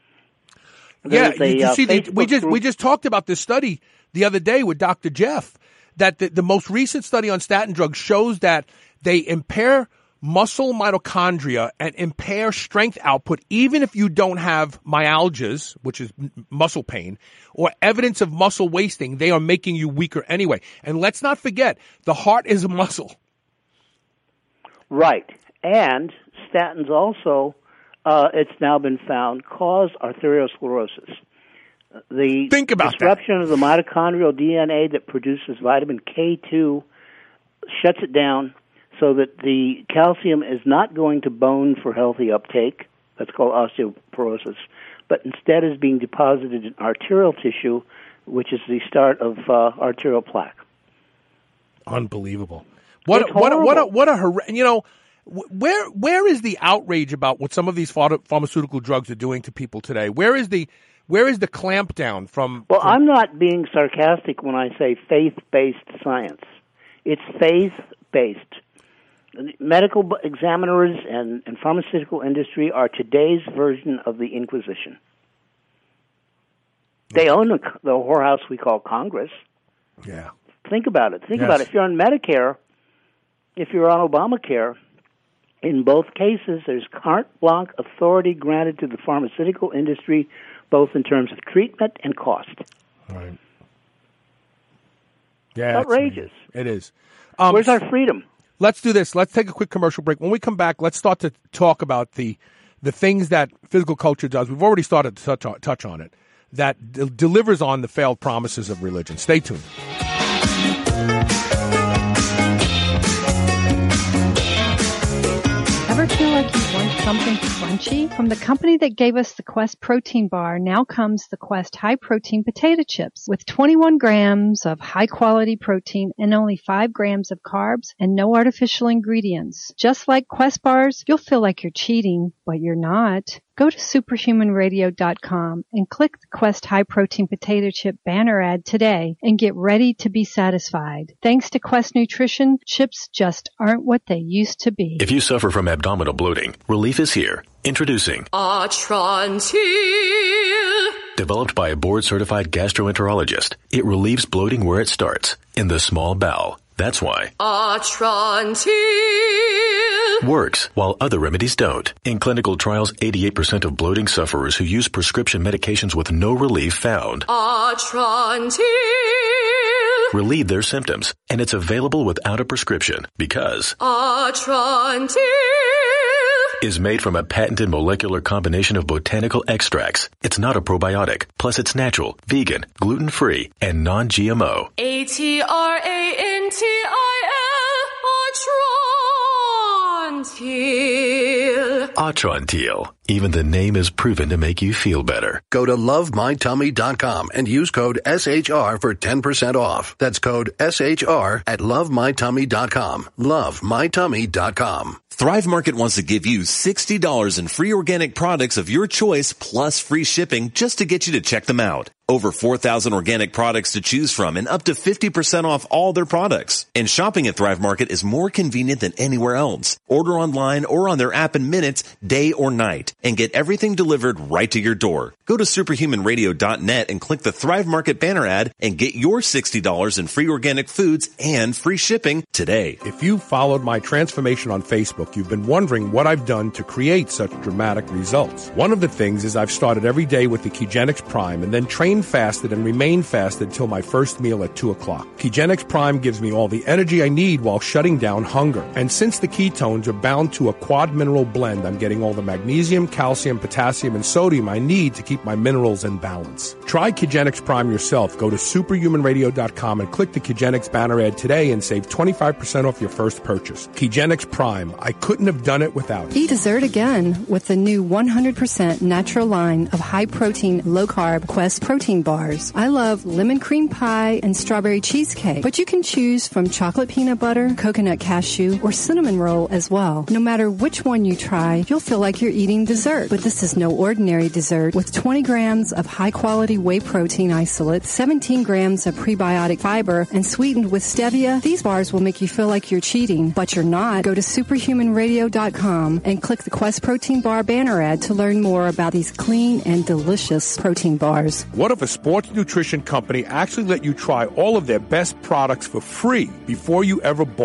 We just talked about this study the other day with Dr. Jeff, that the most recent study on statin drugs shows that they impair muscle mitochondria and impair strength output even if you don't have myalgias, which is muscle pain, or evidence of muscle wasting. They are making you weaker anyway. And let's not forget, the heart is a muscle. Right. And statins also, it's now been found, cause arteriosclerosis. Think about disruption of the mitochondrial DNA that produces vitamin K2 shuts it down so that the calcium is not going to bone for healthy uptake. That's called osteoporosis. But instead is being deposited in arterial tissue, which is the start of arterial plaque. Unbelievable. What a you know, where is the outrage about what some of these pharmaceutical drugs are doing to people today? Where is the clamp down from? Well, I'm not being sarcastic when I say faith-based science. It's faith-based. Medical examiners and pharmaceutical industry are today's version of the Inquisition. They own the whorehouse we call Congress. Yeah. Think about it. Think about it. If you're on Medicare, if you're on Obamacare, in both cases, there's carte blanche authority granted to the pharmaceutical industry, both in terms of treatment and cost. Right. Yeah, outrageous. It is. Where's our freedom? Let's do this. Let's take a quick commercial break. When we come back, let's start to talk about the things that physical culture does. We've already started to touch on it. That delivers on the failed promises of religion. Stay tuned. Ever feel like you want something crunchy? From the company that gave us the Quest protein bar, now comes the Quest high protein potato chips with 21 grams of high quality protein and only 5 grams of carbs and no artificial ingredients. Just like Quest bars, you'll feel like you're cheating, but you're not. Go to superhumanradio.com and click the Quest high protein potato chip banner ad today and get ready to be satisfied. Thanks to Quest Nutrition, chips just aren't what they used to be. If you suffer from abdominal bloating, relief is here. Introducing Atrantil. Developed by a board-certified gastroenterologist, it relieves bloating where it starts, in the small bowel. That's why Atrantil works while other remedies don't. In clinical trials, 88% of bloating sufferers who use prescription medications with no relief found Atrantil relieve their symptoms, and it's available without a prescription because Atrantil is made from a patented molecular combination of botanical extracts. It's not a probiotic. Plus, it's natural, vegan, gluten-free, and non-GMO. Atrantil. Atrantil. Even the name is proven to make you feel better. Go to lovemytummy.com and use code SHR for 10% off. That's code SHR at lovemytummy.com. Lovemytummy.com. Thrive Market wants to give you $60 in free organic products of your choice plus free shipping just to get you to check them out. Over 4,000 organic products to choose from and up to 50% off all their products. And shopping at Thrive Market is more convenient than anywhere else. Order online or on their app in minutes, day or night, and get everything delivered right to your door. Go to superhumanradio.net and click the Thrive Market banner ad and get your $60 in free organic foods and free shipping today. If you followed my transformation on Facebook, you've been wondering what I've done to create such dramatic results. One of the things is I've started every day with the Kegenix Prime and then trained fasted and remain fasted till my first meal at 2 o'clock. Kegenix Prime gives me all the energy I need while shutting down hunger. And since the ketones are bound to a quad mineral blend, I'm getting all the magnesium, calcium, potassium, and sodium I need to keep my minerals in balance. Try Kegenix Prime yourself. Go to superhumanradio.com and click the Kegenix banner ad today and save 25% off your first purchase. Kegenix Prime. I couldn't have done it without it. Eat dessert again with the new 100% natural line of high-protein, low-carb Quest protein bars. I love lemon cream pie and strawberry cheesecake, but you can choose from chocolate peanut butter, coconut cashew, or cinnamon roll as well. No matter which one you try, you'll feel like you're eating dessert. But this is no ordinary dessert. With 20 grams of high-quality whey protein isolate, 17 grams of prebiotic fiber, and sweetened with stevia, these bars will make you feel like you're cheating, but you're not. Go to superhumanradio.com and click the Quest Protein Bar banner ad to learn more about these clean and delicious protein bars. What if a sports nutrition company actually let you try all of their best products for free before you ever bought one?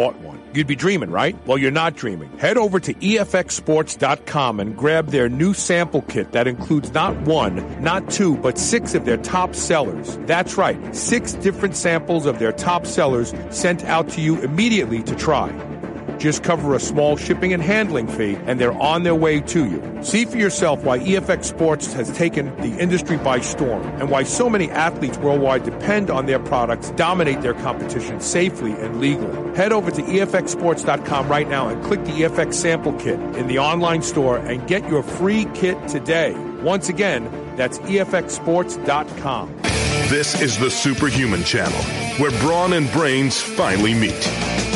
You'd be dreaming, right? Well, you're not dreaming. Head over to EFXSports.com and grab their new sample kit that includes not one, not two, but 6 of their top sellers. That's right, 6 different samples of their top sellers sent out to you immediately to try. Just cover a small shipping and handling fee, and they're on their way to you. See for yourself why EFX Sports has taken the industry by storm and why so many athletes worldwide depend on their products, dominate their competition safely and legally. Head over to EFXSports.com right now and click the EFX sample kit in the online store and get your free kit today. Once again, that's EFXSports.com. This is the Superhuman Channel, where brawn and brains finally meet.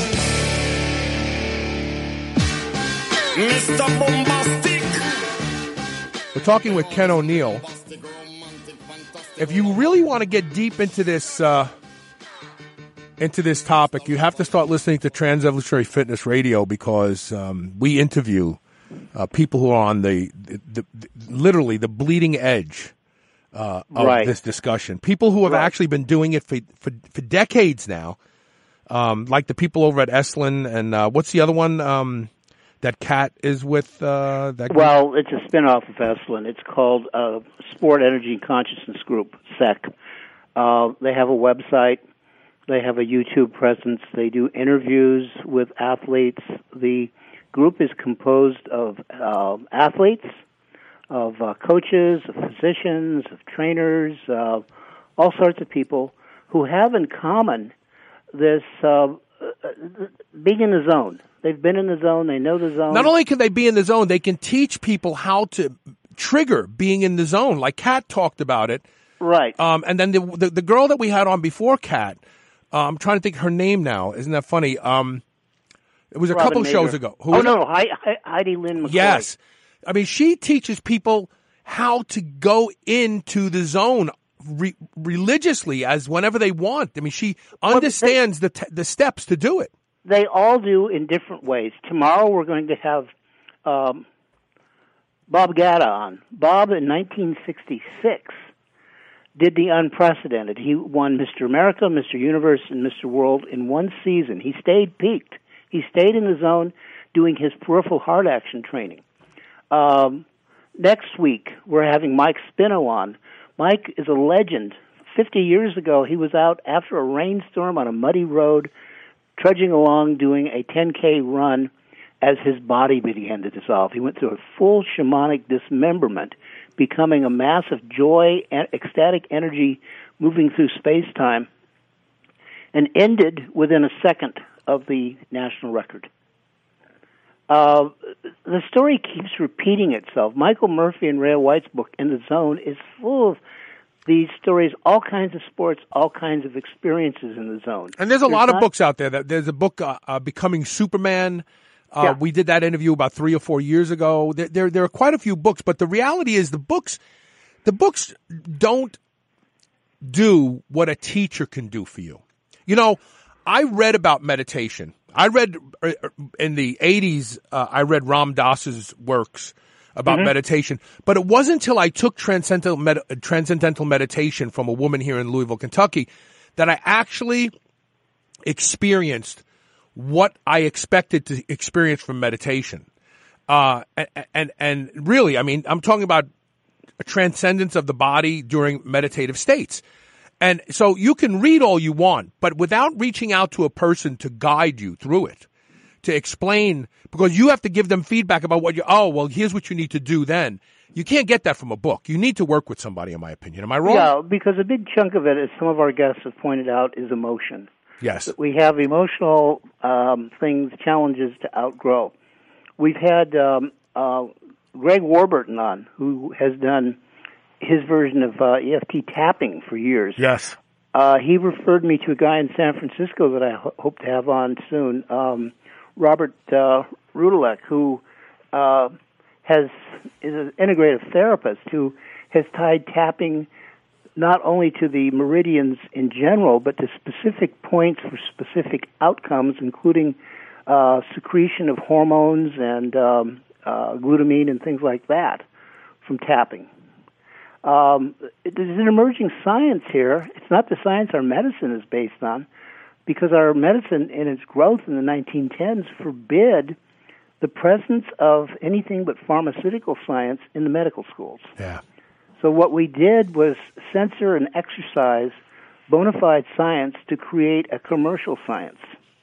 Mr. Bombastic. We're talking with Ken O'Neill. If you really want to get deep into this topic, you have to start listening to Trans-Evolutionary Fitness Radio, because we interview people who are on the literally the bleeding edge of this discussion. People who have actually been doing it for decades now, like the people over at Esalen and what's the other one? That Kat is with that group? Well, it's a spin-off of Esalen. It's called Sport Energy and Consciousness Group, SEC. They have a website. They have a YouTube presence. They do interviews with athletes. The group is composed of athletes, of coaches, of physicians, of trainers, all sorts of people who have in common this being in the zone. They've been in the zone. They know the zone. Not only can they be in the zone, they can teach people how to trigger being in the zone, like Kat talked about it. Right. And then the girl that we had on before Kat, I'm trying to think her name now. Isn't that funny? It was a Robin couple Mager. shows ago. Heidi Lynn McCoy. Yes. I mean, she teaches people how to go into the zone religiously as whenever they want. I mean, she understands the steps to do it. They all do in different ways. Tomorrow we're going to have Bob Gatta on. Bob, in 1966, did the unprecedented. He won Mr. America, Mr. Universe, and Mr. World in one season. He stayed peaked. He stayed in the zone doing his peripheral heart action training. Next week, we're having Mike Spino on. Mike is a legend. 50 years ago, he was out after a rainstorm on a muddy road, trudging along doing a 10K run as his body began to dissolve. He went through a full shamanic dismemberment, becoming a mass of joy and ecstatic energy moving through space-time, and ended within a second of the national record. The story keeps repeating itself. Michael Murphy and Ray White's book, In the Zone, is full of these stories, all kinds of sports, all kinds of experiences in the zone. And there's a lot of books out there. There's a book, Becoming Superman. We did that interview about 3 or 4 years ago. There are quite a few books, but the reality is the books don't do what a teacher can do for you. You know, I read about meditation. I read in the 80s, I read Ram Dass's works about meditation, but it wasn't until I took transcendental meditation from a woman here in Louisville, Kentucky, that I actually experienced what I expected to experience from meditation. And really, I mean, I'm talking about a transcendence of the body during meditative states. And so you can read all you want, but without reaching out to a person to guide you through it, to explain, because you have to give them feedback about here's what you need to do then. You can't get that from a book. You need to work with somebody, in my opinion. Am I wrong? Yeah, because a big chunk of it, as some of our guests have pointed out, is emotion. Yes. We have emotional things, challenges to outgrow. We've had Greg Warburton on, who has done his version of EFT tapping for years. Yes. He referred me to a guy in San Francisco that I hope to have on soon, Robert Rudelek, who is an integrative therapist who has tied tapping not only to the meridians in general, but to specific points for specific outcomes, including secretion of hormones and glutamine and things like that from tapping. There's an emerging science here. It's not the science our medicine is based on, because our medicine in its growth in the 1910s forbid the presence of anything but pharmaceutical science in the medical schools. Yeah. So what we did was censor and exercise bona fide science to create a commercial science.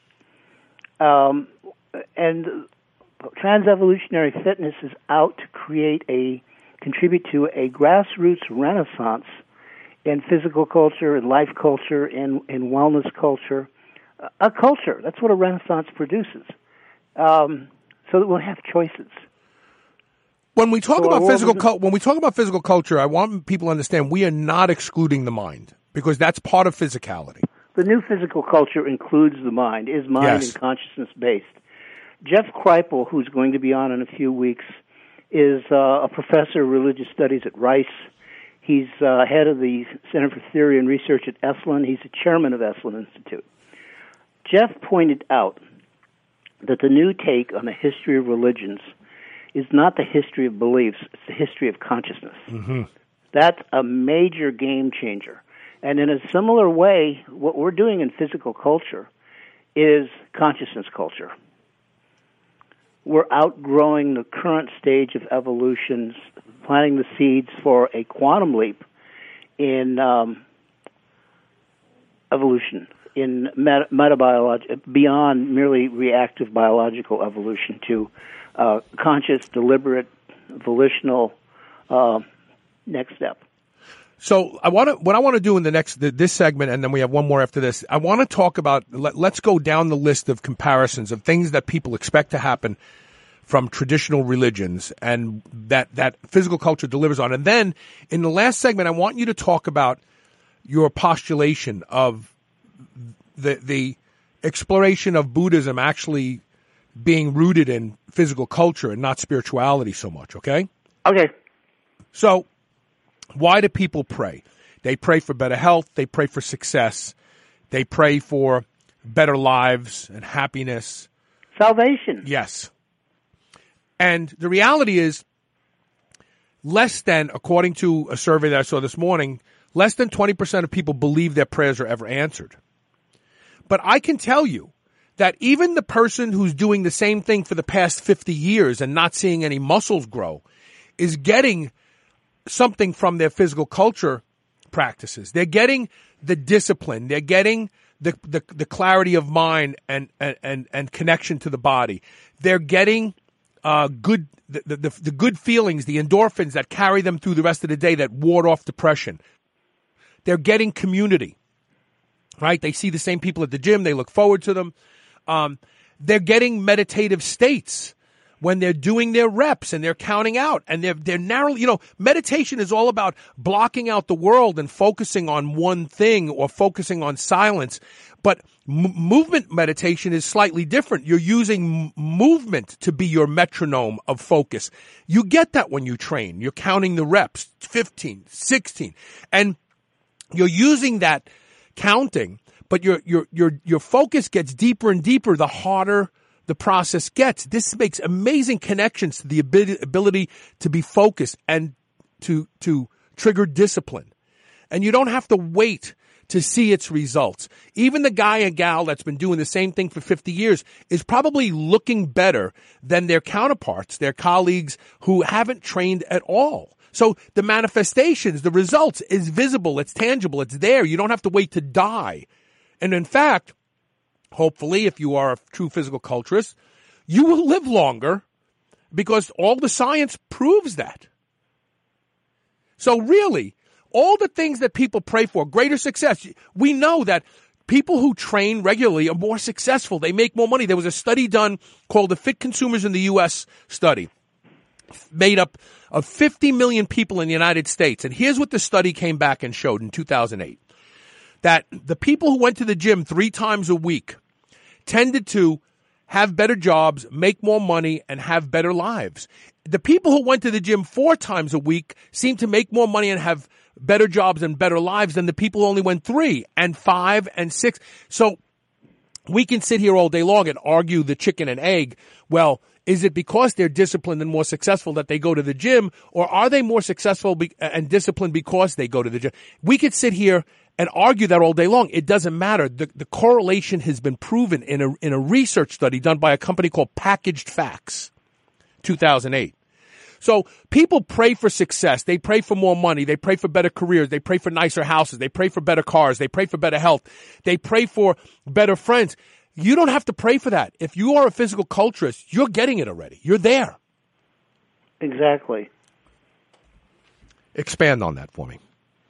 And Trans-Evolutionary Fitness is out to contribute to a grassroots renaissance in physical culture, in life culture, in wellness culture. A culture, that's what a renaissance produces. So that we'll have choices. When we talk about physical culture, I want people to understand we are not excluding the mind, because that's part of physicality. The new physical culture includes the mind, is mind and consciousness based. Jeff Kripal, who's going to be on in a few weeks, is a professor of religious studies at Rice. He's head of the Center for Theory and Research at Esalen. He's the chairman of Esalen Institute. Jeff pointed out that the new take on the history of religions is not the history of beliefs, it's the history of consciousness. Mm-hmm. That's a major game changer. And in a similar way, what we're doing in physical culture is consciousness culture. We're outgrowing the current stage of evolution, planting the seeds for a quantum leap in evolution, in beyond merely reactive biological evolution to conscious, deliberate, volitional next step. So what I want to do in this segment, and then we have one more after this, I want to talk about, let's go down the list of comparisons of things that people expect to happen from traditional religions and that physical culture delivers on. And then in the last segment, I want you to talk about your postulation of the exploration of Buddhism actually being rooted in physical culture and not spirituality so much, okay? Okay. So, why do people pray? They pray for better health. They pray for success. They pray for better lives and happiness. Salvation. Yes. And the reality is, less than, according to a survey that I saw this morning, less than 20% of people believe their prayers are ever answered. But I can tell you that even the person who's doing the same thing for the past 50 years and not seeing any muscles grow is getting something from their physical culture practices. They're getting the discipline. They're getting the clarity of mind and connection to the body. They're getting good feelings, the endorphins that carry them through the rest of the day that ward off depression. They're getting community, right? They see the same people at the gym. They look forward to them. They're getting meditative states when they're doing their reps and they're counting out and they're narrowly, meditation is all about blocking out the world and focusing on one thing or focusing on silence. But movement meditation is slightly different. You're using movement to be your metronome of focus. You get that when you train. You're counting the reps, 15, 16, and you're using that counting, but your focus gets deeper and deeper the harder the process gets. This makes amazing connections to the ability to be focused and to trigger discipline. And you don't have to wait to see its results. Even the guy or gal that's been doing the same thing for 50 years is probably looking better than their counterparts, their colleagues who haven't trained at all. So the manifestations, the results is visible, it's tangible, it's there. You don't have to wait to die. And in fact, hopefully, if you are a true physical culturist, you will live longer because all the science proves that. So really, all the things that people pray for, greater success, we know that people who train regularly are more successful. They make more money. There was a study done called the Fit Consumers in the U.S. study, made up of 50 million people in the United States. And here's what the study came back and showed in 2008. That the people who went to the gym 3 times a week tended to have better jobs, make more money, and have better lives. The people who went to the gym 4 times a week seemed to make more money and have better jobs and better lives than the people who only went 3 and 5 and 6. So we can sit here all day long and argue the chicken and egg. Well, is it because they're disciplined and more successful that they go to the gym, or are they more successful and disciplined because they go to the gym? We could sit here and argue that all day long. It doesn't matter. The correlation has been proven in a research study done by a company called Packaged Facts, 2008. So people pray for success. They pray for more money. They pray for better careers. They pray for nicer houses. They pray for better cars. They pray for better health. They pray for better friends. You don't have to pray for that. If you are a physical culturist, you're getting it already. You're there. Exactly. Expand on that for me.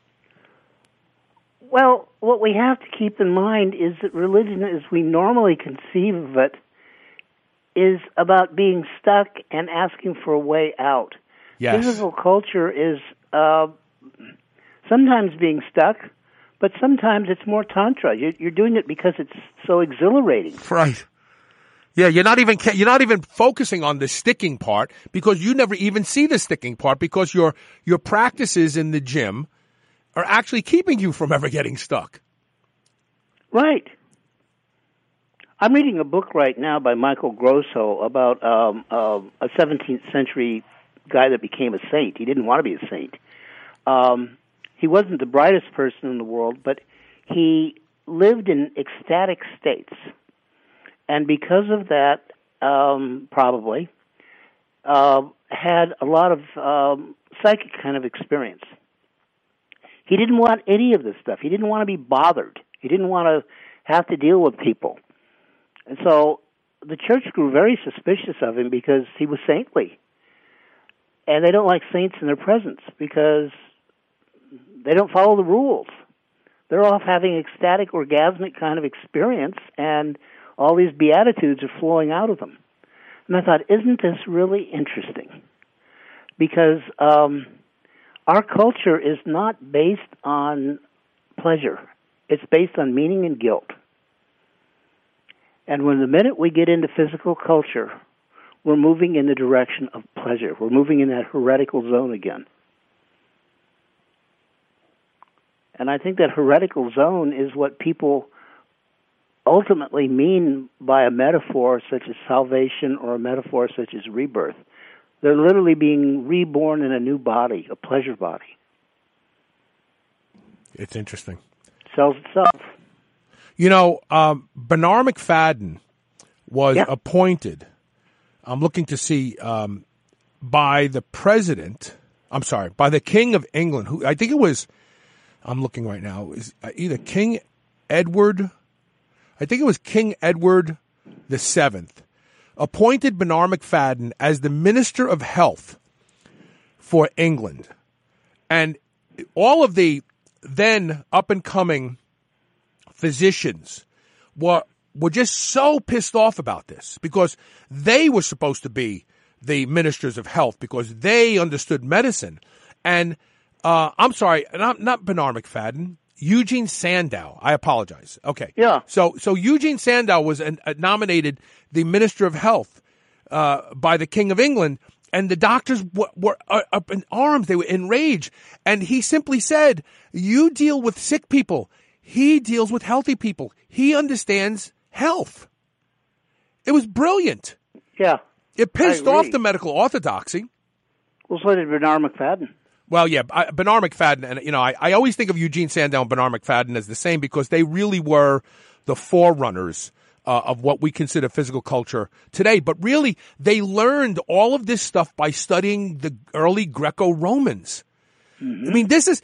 Well, what we have to keep in mind is that religion, as we normally conceive of it, is about being stuck and asking for a way out. Yes. Physical culture is sometimes being stuck, but sometimes it's more tantra. You're doing it because it's so exhilarating. Right. Yeah, you're not even focusing on the sticking part because you never even see the sticking part because your practices in the gym are actually keeping you from ever getting stuck. Right. I'm reading a book right now by Michael Grosso about a 17th century guy that became a saint. He didn't want to be a saint. He wasn't the brightest person in the world, but he lived in ecstatic states. And because of that, probably, had a lot of psychic kind of experience. He didn't want any of this stuff. He didn't want to be bothered. He didn't want to have to deal with people. And so the church grew very suspicious of him because he was saintly. And they don't like saints in their presence because they don't follow the rules. They're off having ecstatic, orgasmic kind of experience, and all these beatitudes are flowing out of them. And I thought, isn't this really interesting? Because our culture is not based on pleasure. It's based on meaning and guilt. And when the minute we get into physical culture, we're moving in the direction of pleasure. We're moving in that heretical zone again. And I think that heretical zone is what people ultimately mean by a metaphor such as salvation or a metaphor such as rebirth. They're literally being reborn in a new body, a pleasure body. It's interesting. Sells itself. You know, Bernard McFadden was appointed, I'm looking to see, by the by the King of England, who I think it was, I'm looking right now, is either King Edward, I think it was King Edward VII, appointed Bernard McFadden as the Minister of Health for England. And all of the then up-and-coming physicians were just so pissed off about this because they were supposed to be the ministers of health because they understood medicine. And I'm sorry, not Bernard McFadden, Eugene Sandow. I apologize. Okay. Yeah. So Eugene Sandow was nominated the Minister of Health by the King of England, and the doctors were up in arms. They were enraged. And he simply said, you deal with sick people. He deals with healthy people. He understands health. It was brilliant. Yeah. It pissed off the medical orthodoxy. Well, so did Bernard McFadden. Well, yeah, Bernard McFadden, and you know, I always think of Eugene Sandow and Bernard McFadden as the same because they really were the forerunners of what we consider physical culture today. But really, they learned all of this stuff by studying the early Greco-Romans. Mm-hmm. I mean, this is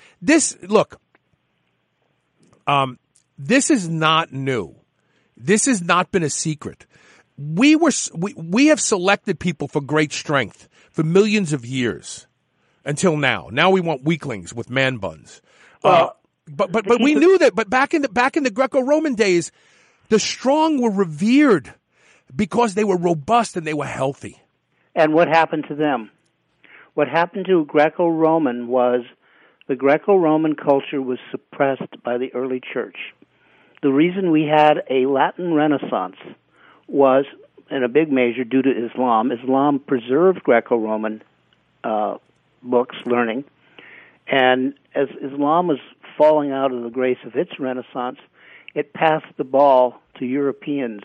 not new. This has not been a secret. We have selected people for great strength for millions of years until now. Now we want weaklings with man buns. But we knew that. But back in the Greco-Roman days, the strong were revered because they were robust and they were healthy. And what happened to them? What happened to Greco-Roman was the Greco-Roman culture was suppressed by the early church. The reason we had a Latin Renaissance was, in a big measure, due to Islam. Islam preserved Greco-Roman books, learning, and as Islam was falling out of the grace of its Renaissance, it passed the ball to Europeans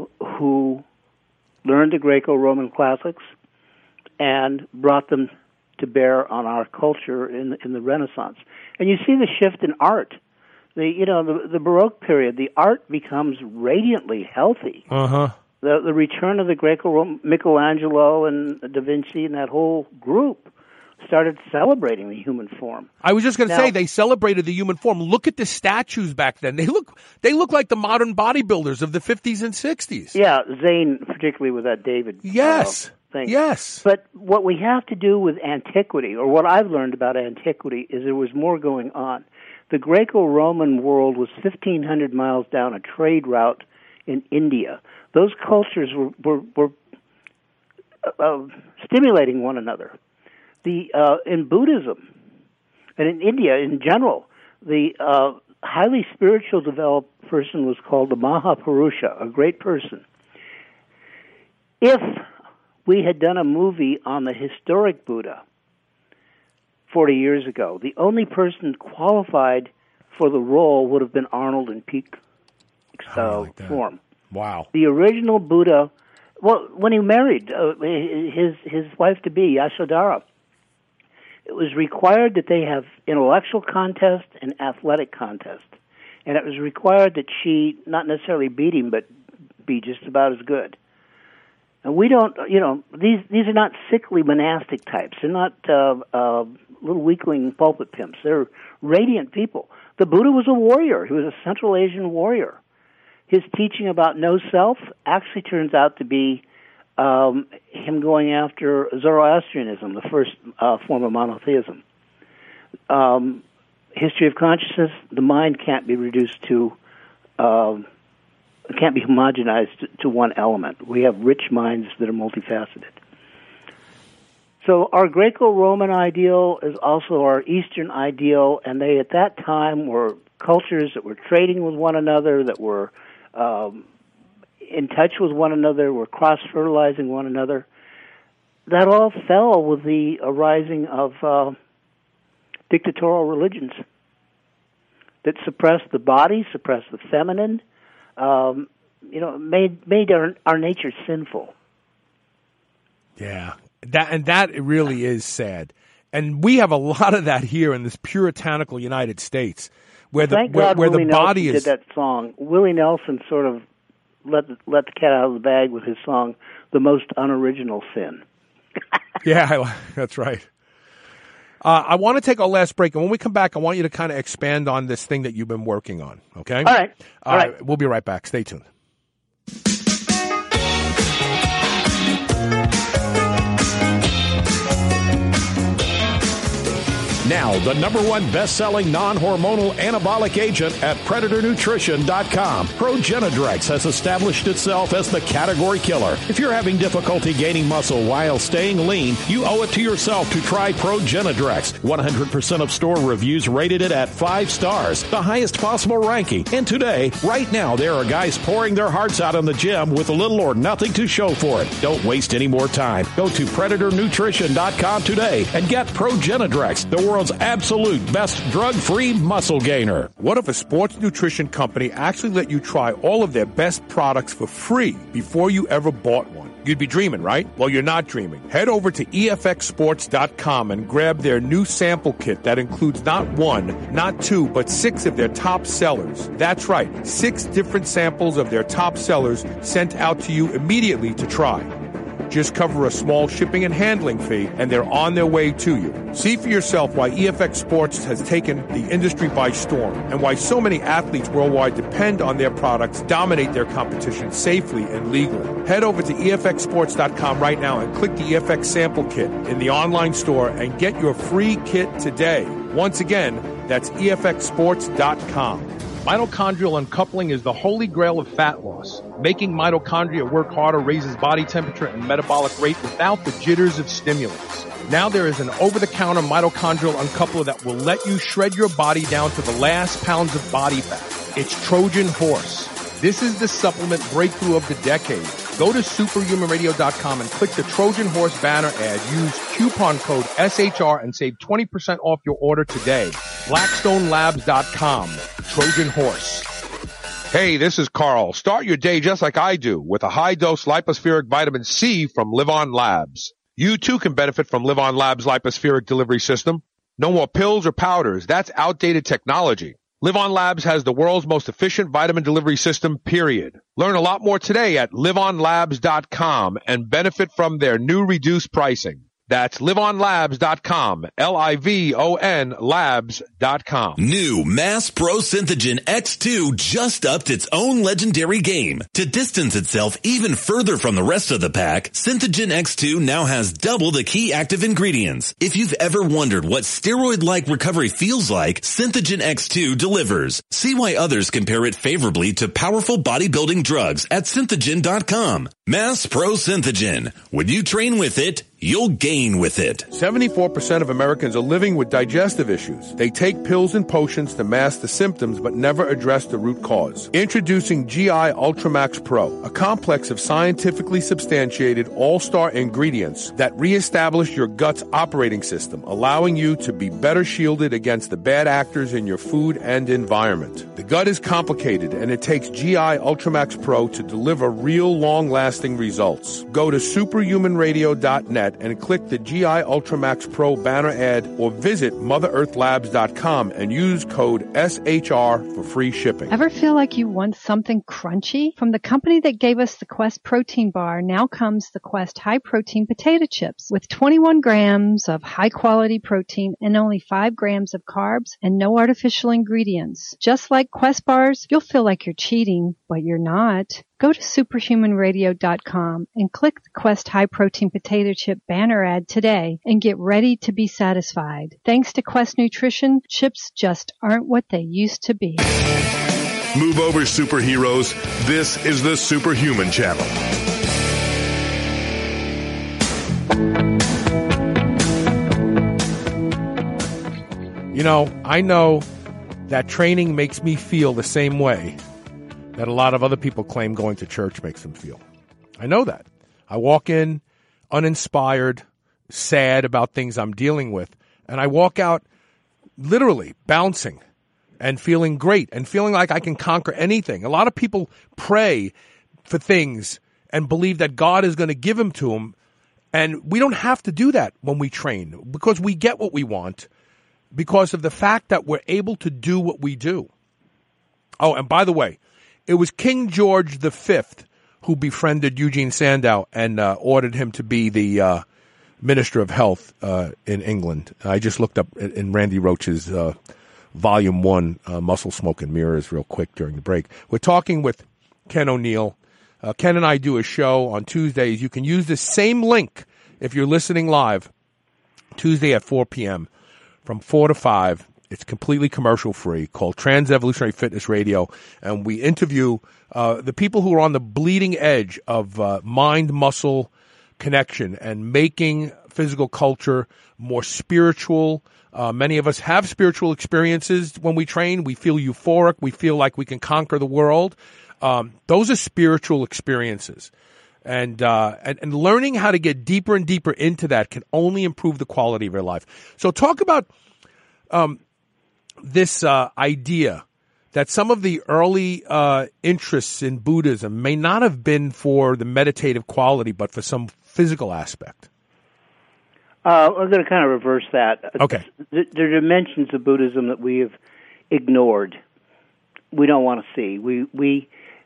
who learned the Greco-Roman classics and brought them to bear on our culture in the Renaissance. And you see the shift in art. The Baroque period, the art becomes radiantly healthy. Uh-huh. The return of the Greco-Roman, Michelangelo and Da Vinci and that whole group started celebrating the human form. I was just going to say they celebrated the human form. Look at the statues back then. They look like the modern bodybuilders of the 50s and 60s. Yeah, Zane, particularly with that David thing. Yes. But what we have to do with antiquity, or what I've learned about antiquity, is there was more going on. The Greco-Roman world was 1,500 miles down a trade route in India. Those cultures were stimulating one another. In Buddhism and in India in general, the highly spiritual developed person was called the Mahapurusha, a great person. If we had done a movie on the historic Buddha 40 years ago, the only person qualified for the role would have been Arnold in peak form. Wow. The original Buddha, when he married his wife-to-be, Yashodhara, it was required that they have intellectual contest and athletic contest. And it was required that she not necessarily beat him, but be just about as good. And we don't, these are not sickly monastic types. They're not little weakling pulpit pimps. They're radiant people. The Buddha was a warrior. He was a Central Asian warrior. His teaching about no self actually turns out to be him going after Zoroastrianism, the first form of monotheism. History of consciousness, the mind can't be reduced to, can't be homogenized to one element. We have rich minds that are multifaceted. So our Greco-Roman ideal is also our Eastern ideal, and they at that time were cultures that were trading with one another, that were in touch with one another, were cross-fertilizing one another. That all fell with the arising of dictatorial religions that suppressed the body, suppressed the feminine, made our nature sinful. Yeah, that really is sad. And we have a lot of that here in this puritanical United States, where the Willie body Nelson is. Did that song. Willie Nelson sort of let the cat out of the bag with his song, "The Most Unoriginal Sin." Yeah, that's right. I want to take our last break, and when we come back, I want you to kind of expand on this thing that you've been working on. Okay? All right. We'll be right back. Stay tuned. Now, the #1 best-selling non-hormonal anabolic agent at PredatorNutrition.com. Progenadrex has established itself as the category killer. If you're having difficulty gaining muscle while staying lean, you owe it to yourself to try Progenadrex. 100% of store reviews rated it at 5 stars, the highest possible ranking. And today, right now, there are guys pouring their hearts out in the gym with little or nothing to show for it. Don't waste any more time. Go to PredatorNutrition.com today and get Progenadrex, the world's absolute best drug-free muscle gainer. What if a sports nutrition company actually let you try all of their best products for free before you ever bought one? You'd be dreaming, right? Well, you're not dreaming. Head over to EFXSports.com and grab their new sample kit that includes not 1, not 2, but 6 of their top sellers. That's right, 6 different samples of their top sellers sent out to you immediately to try. Just cover a small shipping and handling fee, and they're on their way to you. See for yourself why EFX Sports has taken the industry by storm, and why so many athletes worldwide depend on their products, dominate their competition safely and legally. Head over to EFXSports.com right now and click the EFX sample kit in the online store and get your free kit today. Once again, that's EFXSports.com. Mitochondrial uncoupling is the holy grail of fat loss. Making mitochondria work harder raises body temperature and metabolic rate without the jitters of stimulants. Now there is an over-the-counter mitochondrial uncoupler that will let you shred your body down to the last pounds of body fat. It's Trojan Horse. This is the supplement breakthrough of the decade. Go to superhumanradio.com and click the Trojan Horse banner ad. Use coupon code SHR and save 20% off your order today. BlackstoneLabs.com. Trojan Horse. Hey, this is Carl. Start your day just like I do with a high-dose lipospheric vitamin C from Live On Labs. You too can benefit from Live On Labs Lipospheric Delivery System. No more pills or powders. That's outdated technology. Live On Labs has the world's most efficient vitamin delivery system, period. Learn a lot more today at liveonlabs.com and benefit from their new reduced pricing. That's liveonlabs.com, Livon labs.com. New Mass Pro Synthogen X2 just upped its own legendary game. To distance itself even further from the rest of the pack, Synthogen X2 now has double the key active ingredients. If you've ever wondered what steroid-like recovery feels like, Synthogen X2 delivers. See why others compare it favorably to powerful bodybuilding drugs at synthogen.com. Mass Pro Synthogen. When you train with it, you'll gain with it. 74% of Americans are living with digestive issues. They take pills and potions to mask the symptoms but never address the root cause. Introducing GI Ultramax Pro, a complex of scientifically substantiated all-star ingredients that reestablish your gut's operating system, allowing you to be better shielded against the bad actors in your food and environment. The gut is complicated, and it takes GI Ultramax Pro to deliver real long-lasting results. Go to superhumanradio.net and click the GI Ultramax Pro banner ad or visit MotherEarthLabs.com and use code SHR for free shipping. Ever feel like you want something crunchy? From the company that gave us the Quest protein bar, now comes the Quest high protein potato chips with 21 grams of high quality protein and only 5 grams of carbs and no artificial ingredients. Just like Quest bars, you'll feel like you're cheating, but you're not. Go to superhumanradio.com and click the Quest High Protein Potato Chip banner ad today and get ready to be satisfied. Thanks to Quest Nutrition, chips just aren't what they used to be. Move over, superheroes. This is the Superhuman Channel. You know, I know that training makes me feel the same way that a lot of other people claim going to church makes them feel. I know that. I walk in uninspired, sad about things I'm dealing with, and I walk out literally bouncing and feeling great and feeling like I can conquer anything. A lot of people pray for things and believe that God is going to give them to them, and we don't have to do that when we train because we get what we want because of the fact that we're able to do what we do. Oh, and by the way, it was King George V who befriended Eugene Sandow and ordered him to be the Minister of Health in England. I just looked up in Randy Roach's Volume 1, Muscle, Smoke, and Mirrors real quick during the break. We're talking with Ken O'Neill. Ken and I do a show on Tuesdays. You can use the same link if you're listening live, Tuesday at 4 p.m. from 4 to 5. It's completely commercial-free, called Trans-Evolutionary Fitness Radio, and we interview the people who are on the bleeding edge of mind-muscle connection and making physical culture more spiritual. Many of us have spiritual experiences when we train. We feel euphoric. We feel like we can conquer the world. Those are spiritual experiences. And learning how to get deeper and deeper into that can only improve the quality of your life. So talk about this idea that some of the early interests in Buddhism may not have been for the meditative quality, but for some physical aspect. I'm going to kind of reverse that. Okay. There are dimensions of Buddhism that we have ignored. We don't want to see.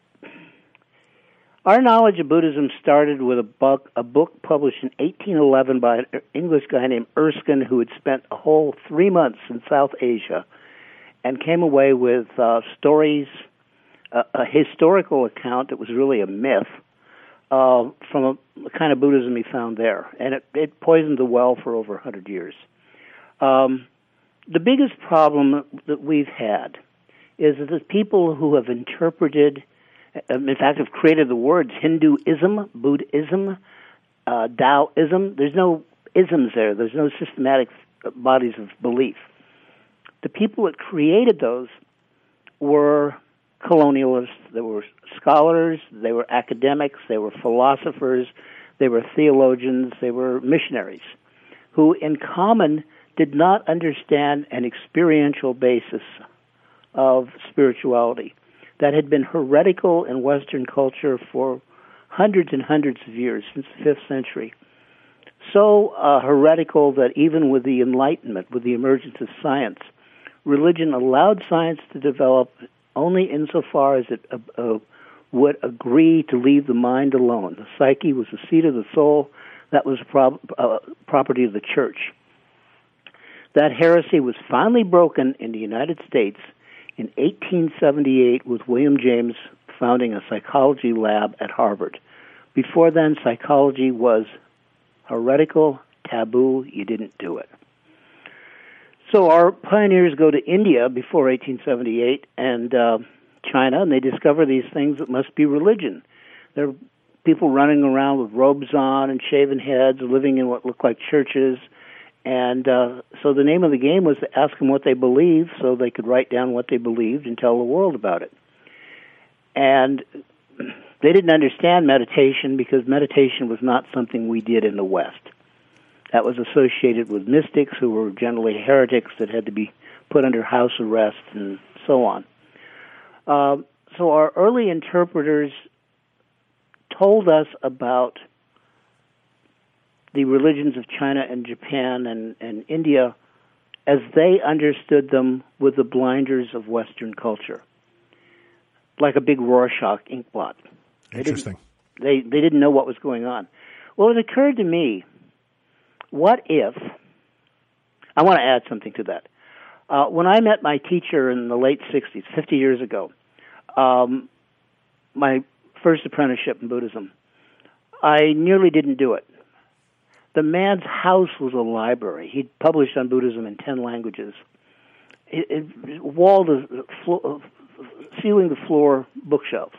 Our knowledge of Buddhism started with a book published in 1811 by an English guy named Erskine, who had spent a whole 3 months in South Asia and came away with stories, a historical account that was really a myth from a kind of Buddhism he found there. And it poisoned the well for over 100 years. The biggest problem that we've had is that the people who have interpreted, in fact, have created the words Hinduism, Buddhism, Taoism. There's no isms there. There's no systematic bodies of belief. The people that created those were colonialists. They were scholars. They were academics. They were philosophers. They were theologians. They were missionaries who, in common, did not understand an experiential basis of spirituality that had been heretical in Western culture for hundreds and hundreds of years, since the 5th century. so heretical that even with the Enlightenment, with the emergence of science, religion allowed science to develop only insofar as it would agree to leave the mind alone. The psyche was the seat of the soul. That was property of the church. That heresy was finally broken in the United States in 1878 with William James founding a psychology lab at Harvard. Before then, psychology was heretical, taboo, you didn't do it. So our pioneers go to India before 1878 and China, and they discover these things that must be religion. There are people running around with robes on and shaven heads, living in what look like churches. And so the name of the game was to ask them what they believed so they could write down what they believed and tell the world about it. And they didn't understand meditation because meditation was not something we did in the West. That was associated with mystics who were generally heretics that had to be put under house arrest and so on. So our early interpreters told us about the religions of China and Japan and India as they understood them with the blinders of Western culture, like a big Rorschach ink blot. Interesting. They didn't know what was going on. Well, it occurred to me, what if, I want to add something to that. When I met my teacher in the late 60s, 50 years ago, my first apprenticeship in Buddhism, I nearly didn't do it. The man's house was a library. He'd published on Buddhism in 10 languages. It walled the floor, ceiling to floor bookshelves.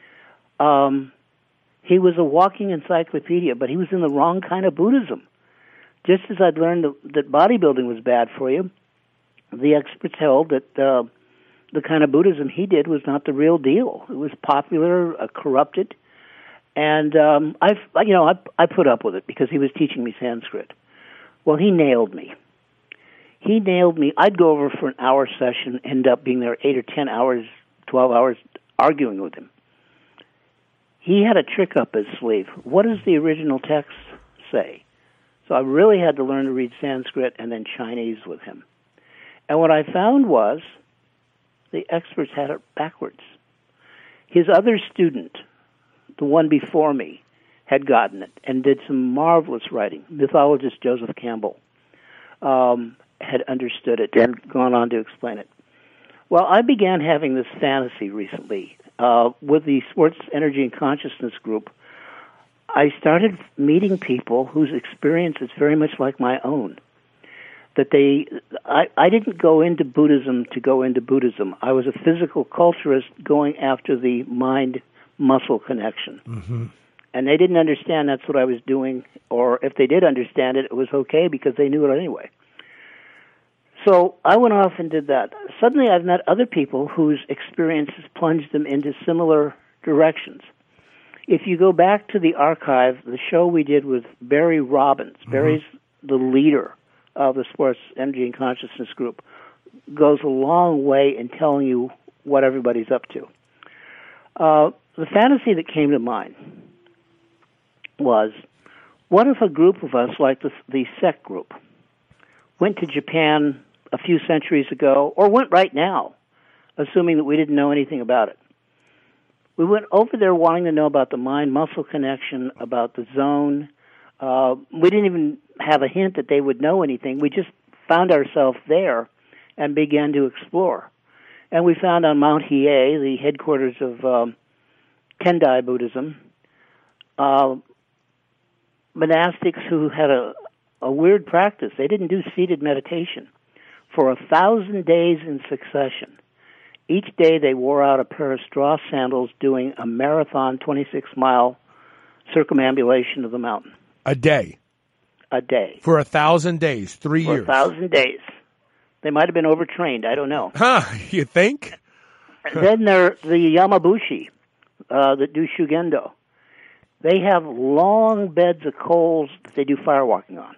He was a walking encyclopedia, but he was in the wrong kind of Buddhism. Just as I'd learned that bodybuilding was bad for you, the experts held that the kind of Buddhism he did was not the real deal. It was popular, corrupted, and I put up with it because he was teaching me Sanskrit. Well, he nailed me. I'd go over for an hour session, end up being there 8 or 10 hours, 12 hours, arguing with him. He had a trick up his sleeve. What does the original text say? So I really had to learn to read Sanskrit and then Chinese with him. And what I found was the experts had it backwards. His other student, the one before me, had gotten it and did some marvelous writing. Mythologist Joseph Campbell had understood it and gone on to explain it. Well, I began having this fantasy recently with the Sports Energy and Consciousness group. I started meeting people whose experience is very much like my own. That I didn't go into Buddhism to go into Buddhism. I was a physical culturist going after the mind-muscle connection. Mm-hmm. And they didn't understand that's what I was doing, or if they did understand it, it was okay because they knew it anyway. So I went off and did that. Suddenly I've met other people whose experiences plunged them into similar directions. If you go back to the archive, the show we did with Barry Robbins, mm-hmm. Barry's the leader of the Sports Energy and Consciousness group, goes a long way in telling you what everybody's up to. The fantasy that came to mind was, what if a group of us, like the sect group, went to Japan a few centuries ago, or went right now, assuming that we didn't know anything about it. We went over there wanting to know about the mind-muscle connection, about the zone. We didn't even have a hint that they would know anything. We just found ourselves there and began to explore. And we found on Mount Hiei, the headquarters of Tendai Buddhism, monastics who had a weird practice. They didn't do seated meditation. For 1,000 days in succession, each day they wore out a pair of straw sandals doing a marathon 26-mile circumambulation of the mountain. A day? A day. For 1,000 days, 3 years? For 1,000 days. They might have been overtrained, I don't know. Huh, you think? Then there are the Yamabushi that do Shugendo. They have long beds of coals that they do firewalking on.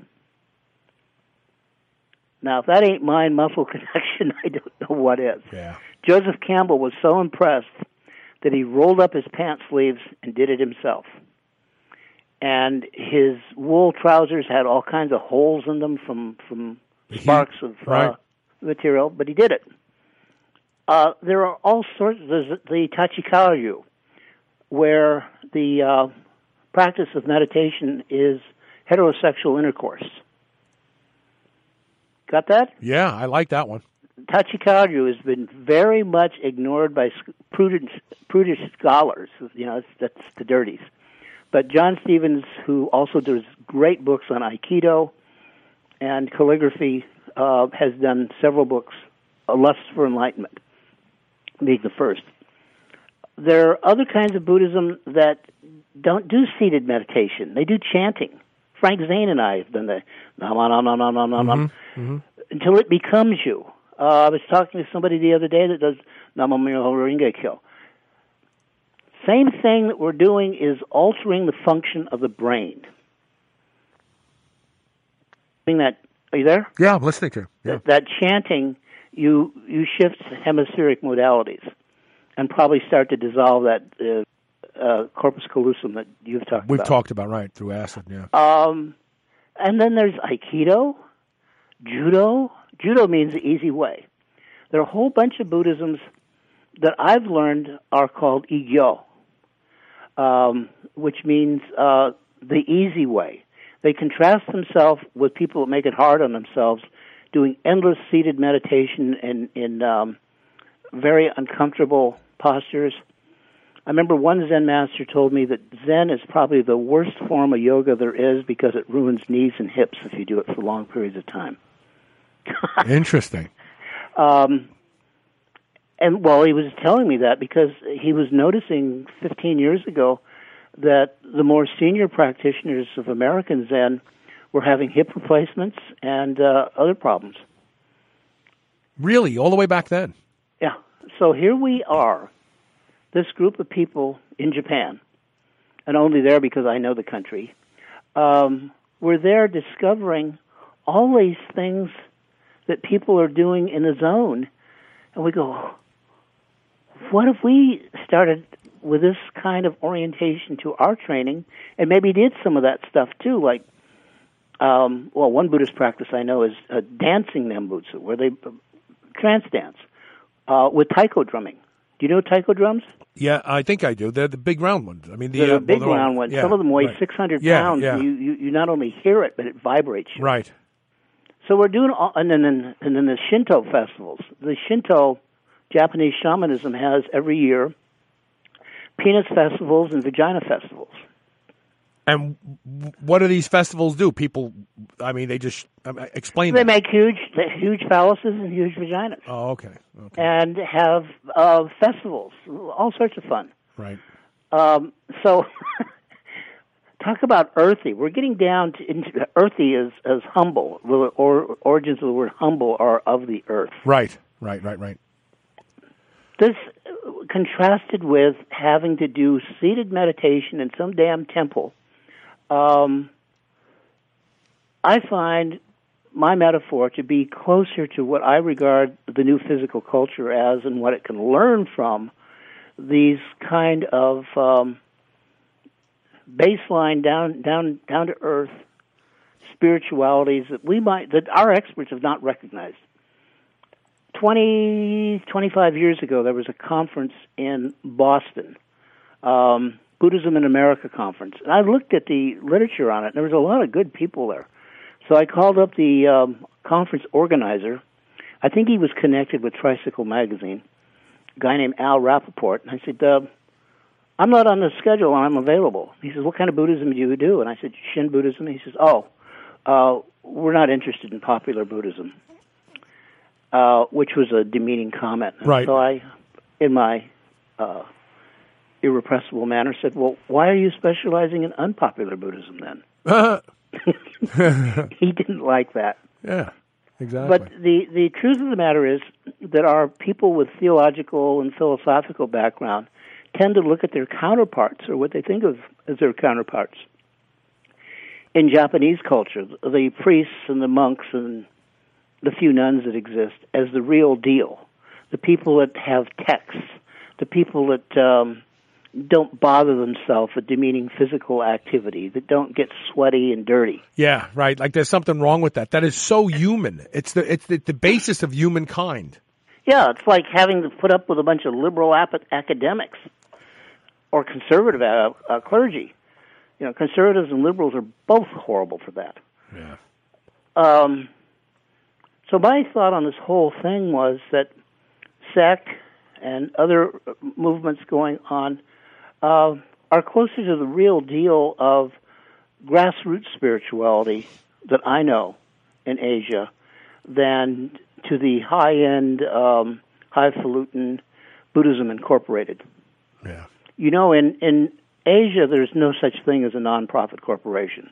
Now, if that ain't mind-muscle connection, I don't know what is. Yeah. Joseph Campbell was so impressed that he rolled up his pant sleeves and did it himself. and his wool trousers had all kinds of holes in them from sparks of material, but he did it. There are all sorts. There's the Tachikayu, where the practice of meditation is heterosexual intercourse. Got that? Yeah, I like that one. Tachikayu has been very much ignored by prudish scholars. That's the dirties. But John Stevens, who also does great books on Aikido and calligraphy, has done several books, A Lust for Enlightenment, being the first. There are other kinds of Buddhism that don't do seated meditation. They do chanting. Frank Zane and I have done the nam until it becomes you. I was talking to somebody the other day that does Namo Myoho Renge Kyo. Same thing that we're doing is altering the function of the brain. Are you there? Yeah, I'm listening to you. Yeah. That chanting, you shift hemispheric modalities and probably start to dissolve that corpus callosum that you've talked about. We've talked about, right, through acid, yeah. And then there's Aikido, Judo. Judo means the easy way. There are a whole bunch of Buddhisms that I've learned are called Igyo, which means the easy way. They contrast themselves with people that make it hard on themselves, doing endless seated meditation in very uncomfortable postures. I remember one Zen master told me that Zen is probably the worst form of yoga there is because it ruins knees and hips if you do it for long periods of time. Interesting. And, well, he was telling me that because he was noticing 15 years ago that the more senior practitioners of American Zen were having hip replacements and other problems. Really? All the way back then? Yeah. So here we are, this group of people in Japan, and only there because I know the country, we're there discovering all these things that people are doing in the zone, and we go, what if we started with this kind of orientation to our training and maybe did some of that stuff too, like, one Buddhist practice I know is dancing nembutsu, where they trance dance with taiko drumming. Do you know taiko drums? Yeah, I think I do. They're the big round ones. I mean, they're the big round ones. Yeah, some of them weigh right. 600 yeah, pounds. Yeah. You not only hear it, but it vibrates you. Right. So we're doing, and then the Shinto festivals. The Shinto Japanese shamanism has every year penis festivals and vagina festivals. And what do these festivals do? People, I mean, they just explain. They make huge phalluses and huge vaginas. Oh, okay. And have festivals, all sorts of fun. Right. So. Talk about earthy. We're getting down to earthy as humble. The origins of the word humble are of the earth. Right. This contrasted with having to do seated meditation in some damn temple. I find my metaphor to be closer to what I regard the new physical culture as and what it can learn from these kind of baseline down to earth spiritualities that our experts have not recognized. 25 years ago, there was a conference in Boston, Buddhism in America conference, and I looked at the literature on it, and there was a lot of good people there. So I called up the conference organizer. I think he was connected with Tricycle Magazine, a guy named Al Rappaport, and I said, I'm not on the schedule, and I'm available. He says, what kind of Buddhism do you do? And I said, Shin Buddhism. He says, we're not interested in popular Buddhism, which was a demeaning comment. Right. So I, in my irrepressible manner, said, well, why are you specializing in unpopular Buddhism then? He didn't like that. Yeah, exactly. But the truth of the matter is that our people with theological and philosophical background tend to look at their counterparts, or what they think of as their counterparts. In Japanese culture, the priests and the monks and the few nuns that exist as the real deal, the people that have texts, the people that don't bother themselves with demeaning physical activity, that don't get sweaty and dirty. Yeah, right. Like there's something wrong with that. That is so human. It's the basis of humankind. Yeah, it's like having to put up with a bunch of liberal academics or conservative clergy. You know, conservatives and liberals are both horrible for that. Yeah. So my thought on this whole thing was that SEC and other movements going on are closer to the real deal of grassroots spirituality that I know in Asia than to the high-end, highfalutin Buddhism Incorporated. Yeah. You know, in Asia, there's no such thing as a non-profit corporation.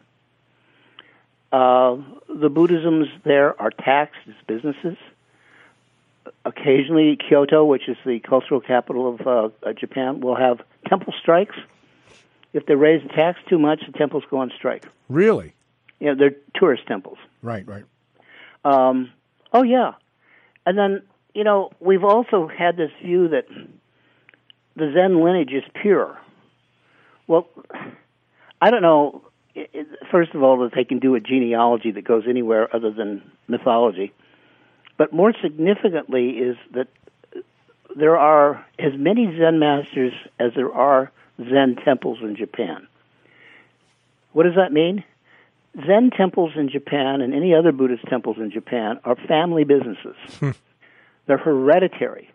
The Buddhisms there are taxed as businesses. Occasionally, Kyoto, which is the cultural capital of Japan, will have temple strikes. If they raise the tax too much, the temples go on strike. Really? Yeah, they're tourist temples. Right, right. Oh, yeah. And then, you know, we've also had this view that the Zen lineage is pure. Well, I don't know, first of all, that they can do a genealogy that goes anywhere other than mythology. But more significantly is that there are as many Zen masters as there are Zen temples in Japan. What does that mean? Zen temples in Japan and any other Buddhist temples in Japan are family businesses. They're hereditary.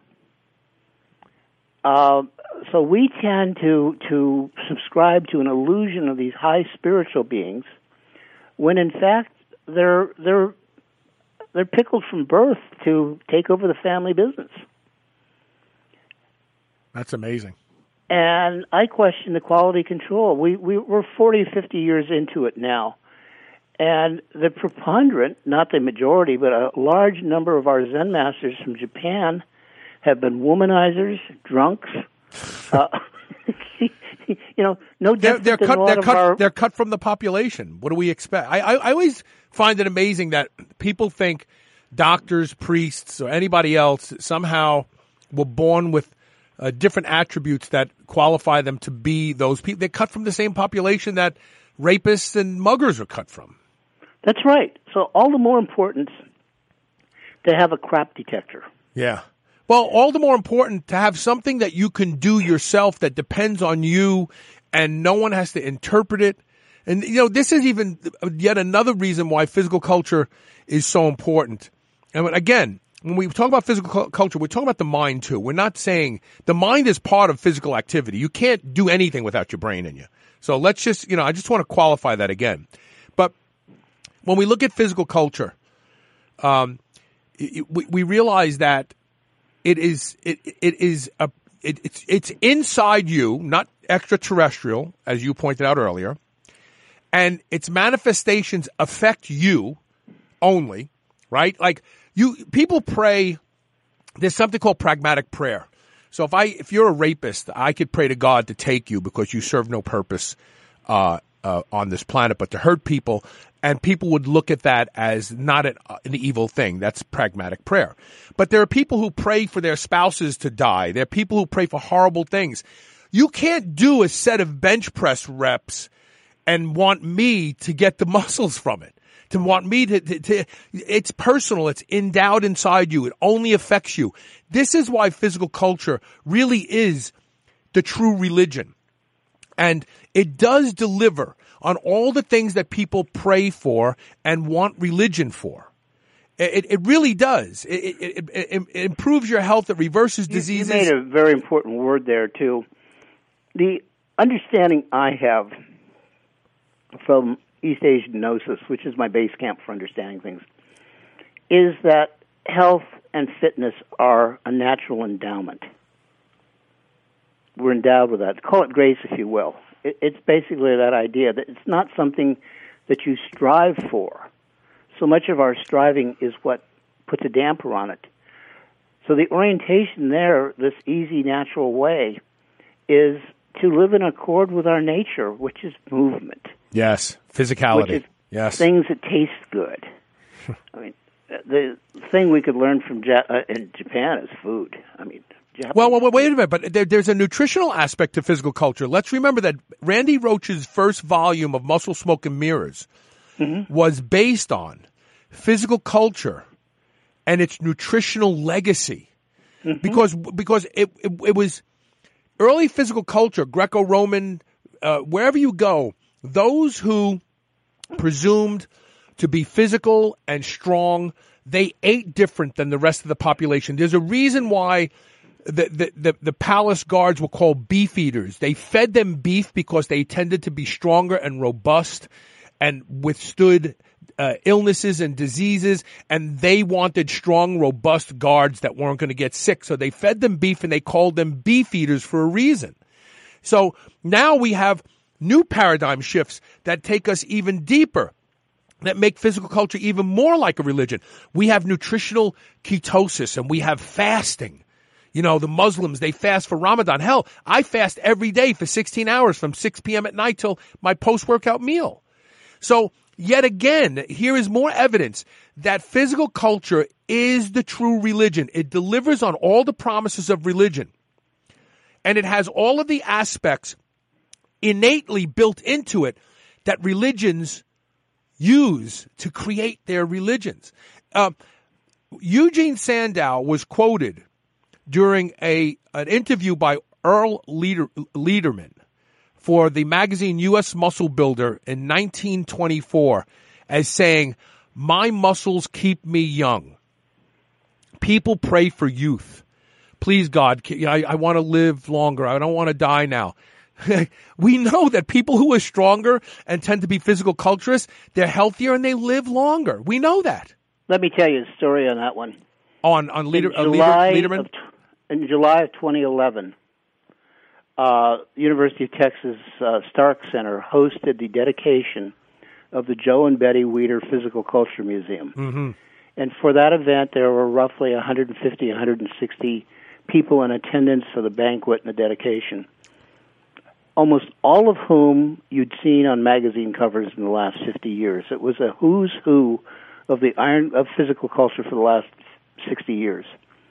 So we tend to subscribe to an illusion of these high spiritual beings, when in fact they're pickled from birth to take over the family business. That's amazing. And I question the quality control. We're 40, 50 years into it now. And the preponderant, not the majority, but a large number of our Zen masters from Japan have been womanizers, drunks. You know, no different they're than cut. a lot They're cut from the population. What do we expect? I always find it amazing that people think doctors, priests, or anybody else somehow were born with different attributes that qualify them to be those people. They're cut from the same population that rapists and muggers are cut from. That's right. So all the more important to have a crap detector. Yeah. Well, all the more important to have something that you can do yourself that depends on you and no one has to interpret it. And, you know, this is even yet another reason why physical culture is so important. And again, when we talk about physical culture, we're talking about the mind too. We're not saying the mind is part of physical activity. You can't do anything without your brain in you. So let's just, you know, I just want to qualify that again. But when we look at physical culture, we realize that it's inside you, not extraterrestrial, as you pointed out earlier, and its manifestations affect you only, right? Like people pray. There's something called pragmatic prayer. So if you're a rapist, I could pray to God to take you because you serve no purpose on this planet but to hurt people, and people would look at that as not an evil thing. That's pragmatic prayer. But there are people who pray for their spouses to die. There are people who pray for horrible things. You can't do a set of bench press reps and want me to get the muscles from it. To want me to it's personal. It's endowed inside you. It only affects you. This is why physical culture really is the true religion. And it does deliver on all the things that people pray for and want religion for. It really does. It improves your health. It reverses diseases. You made a very important word there, too. The understanding I have from East Asian Gnosis, which is my base camp for understanding things, is that health and fitness are a natural endowment. We're endowed with that. Call it grace, if you will. It's basically that idea that it's not something that you strive for. So much of our striving is what puts a damper on it. So the orientation there, this easy, natural way, is to live in accord with our nature, which is movement. Yes, physicality. Which is yes, things that taste good. I mean, the thing we could learn from in Japan is food. I mean, Well, wait a minute. But there's a nutritional aspect to physical culture. Let's remember that Randy Roach's first volume of Muscle, Smoke, and Mirrors was based on physical culture and its nutritional legacy. Because it was early physical culture, Greco-Roman, wherever you go, those who presumed to be physical and strong, they ate different than the rest of the population. There's a reason why the palace guards were called beef eaters. They fed them beef because they tended to be stronger and robust and withstood illnesses and diseases, and they wanted strong, robust guards that weren't going to get sick. So they fed them beef, and they called them beef eaters for a reason. So now we have new paradigm shifts that take us even deeper, that make physical culture even more like a religion. We have nutritional ketosis, and we have fasting. You know, the Muslims, they fast for Ramadan. Hell, I fast every day for 16 hours from 6 p.m. at night till my post-workout meal. So yet again, here is more evidence that physical culture is the true religion. It delivers on all the promises of religion. And it has all of the aspects innately built into it that religions use to create their religions. Eugene Sandow was quoted during an interview by Earl Lederman for the magazine U.S. Muscle Builder in 1924 as saying, "My muscles keep me young. People pray for youth. Please, God, I want to live longer. I don't want to die now." We know that people who are stronger and tend to be physical culturists, they're healthier and they live longer. We know that. Let me tell you a story on that one. On Lederman? In July of 2011, University of Texas Stark Center hosted the dedication of the Joe and Betty Weider Physical Culture Museum. Mm-hmm. And for that event, there were roughly 150, 160 people in attendance for the banquet and the dedication, almost all of whom you'd seen on magazine covers in the last 50 years. It was a who's who of physical culture for the last 60 years.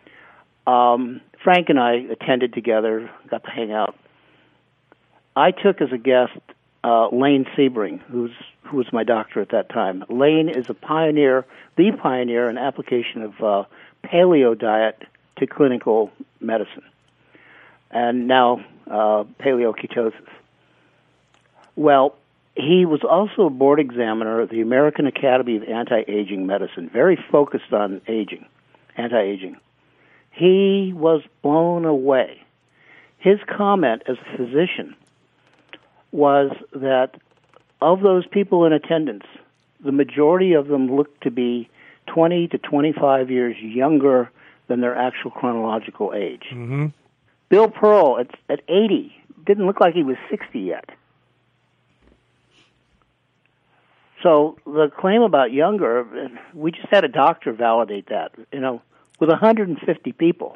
Frank and I attended together, got to hang out. I took as a guest Lane Sebring, who was my doctor at that time. Lane is the pioneer in application of paleo diet to clinical medicine, and now paleo ketosis. Well, he was also a board examiner of the American Academy of Anti-Aging Medicine, very focused on anti-aging. He was blown away. His comment as a physician was that of those people in attendance, the majority of them looked to be 20 to 25 years younger than their actual chronological age. Mm-hmm. Bill Pearl, at 80, didn't look like he was 60 yet. So the claim about younger, we just had a doctor validate that, with 150 people,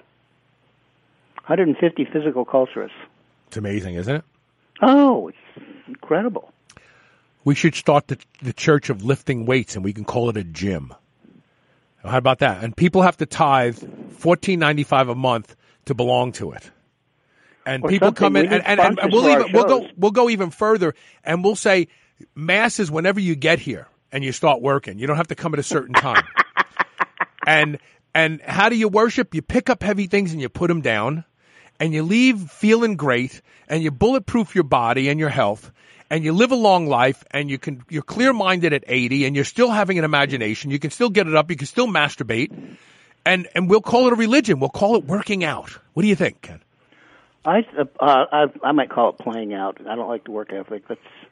150 physical culturists. It's amazing, isn't it? Oh, it's incredible. We should start the church of lifting weights, and we can call it a gym. How about that? And people have to tithe $14.95 a month to belong to it. And people come in, and we'll go even further, and we'll say mass is whenever you get here and you start working. You don't have to come at a certain time. And how do you worship? You pick up heavy things and you put them down, and you leave feeling great, and you bulletproof your body and your health, and you live a long life, and you're clear-minded at 80, and you're still having an imagination. You can still get it up. You can still masturbate, and we'll call it a religion. We'll call it working out. What do you think, Ken? I might call it playing out. I don't like the work ethic.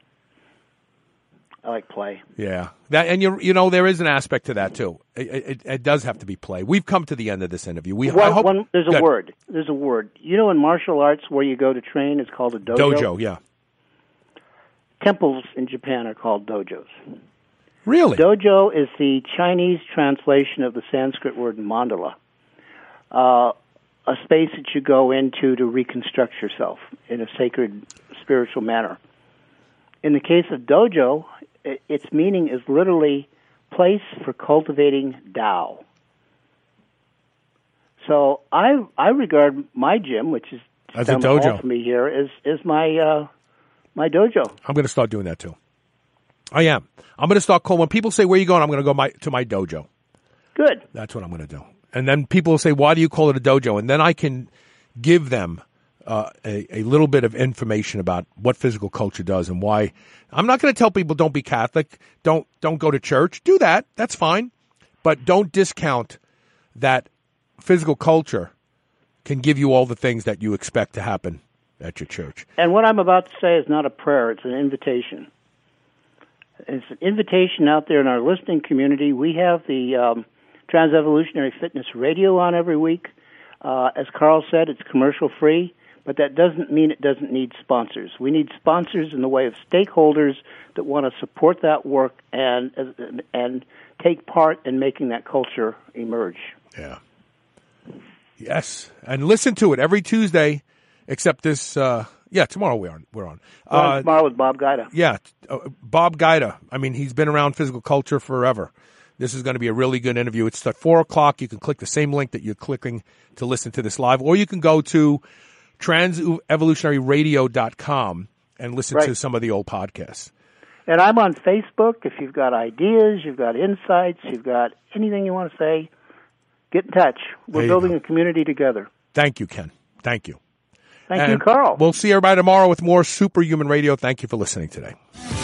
I like play. Yeah, that, and there is an aspect to that too. It does have to be play. We've come to the end of this interview. There's a word. There's a word. In martial arts where you go to train, it's called a dojo. Dojo, yeah. Temples in Japan are called dojos. Really? Dojo is the Chinese translation of the Sanskrit word mandala, a space that you go into to reconstruct yourself in a sacred, spiritual manner. In the case of dojo, its meaning is literally place for cultivating Tao. So I regard my gym, which is as a down the hall dojo for me here, is my my dojo. I'm going to start doing that too. I am. I'm going to start calling. When people say, "Where are you going?" I'm going to go to my dojo. Good. That's what I'm going to do. And then people will say, "Why do you call it a dojo?" And then I can give them a little bit of information about what physical culture does and why. I'm not going to tell people don't be Catholic, don't go to church. Do that. That's fine. But don't discount that physical culture can give you all the things that you expect to happen at your church. And what I'm about to say is not a prayer, it's an invitation. It's an invitation out there in our listening community. We have the Trans-Evolutionary Fitness Radio on every week. As Carl said, it's commercial-free, but that doesn't mean it doesn't need sponsors. We need sponsors in the way of stakeholders that want to support that work and take part in making that culture emerge. Yeah. Yes, and listen to it every Tuesday, except this. Tomorrow we're on. We're on tomorrow with Bob Guida. Yeah, Bob Guida. I mean, he's been around physical culture forever. This is going to be a really good interview. It's at 4:00. You can click the same link that you're clicking to listen to this live, or you can go to transevolutionaryradio.com and listen to some of the old podcasts. And I'm on Facebook. If you've got ideas, you've got insights, you've got anything you want to say, get in touch. We're building a community together. Thank you, Ken. Thank you. Thank you, Carl. We'll see everybody tomorrow with more Superhuman Radio. Thank you for listening today.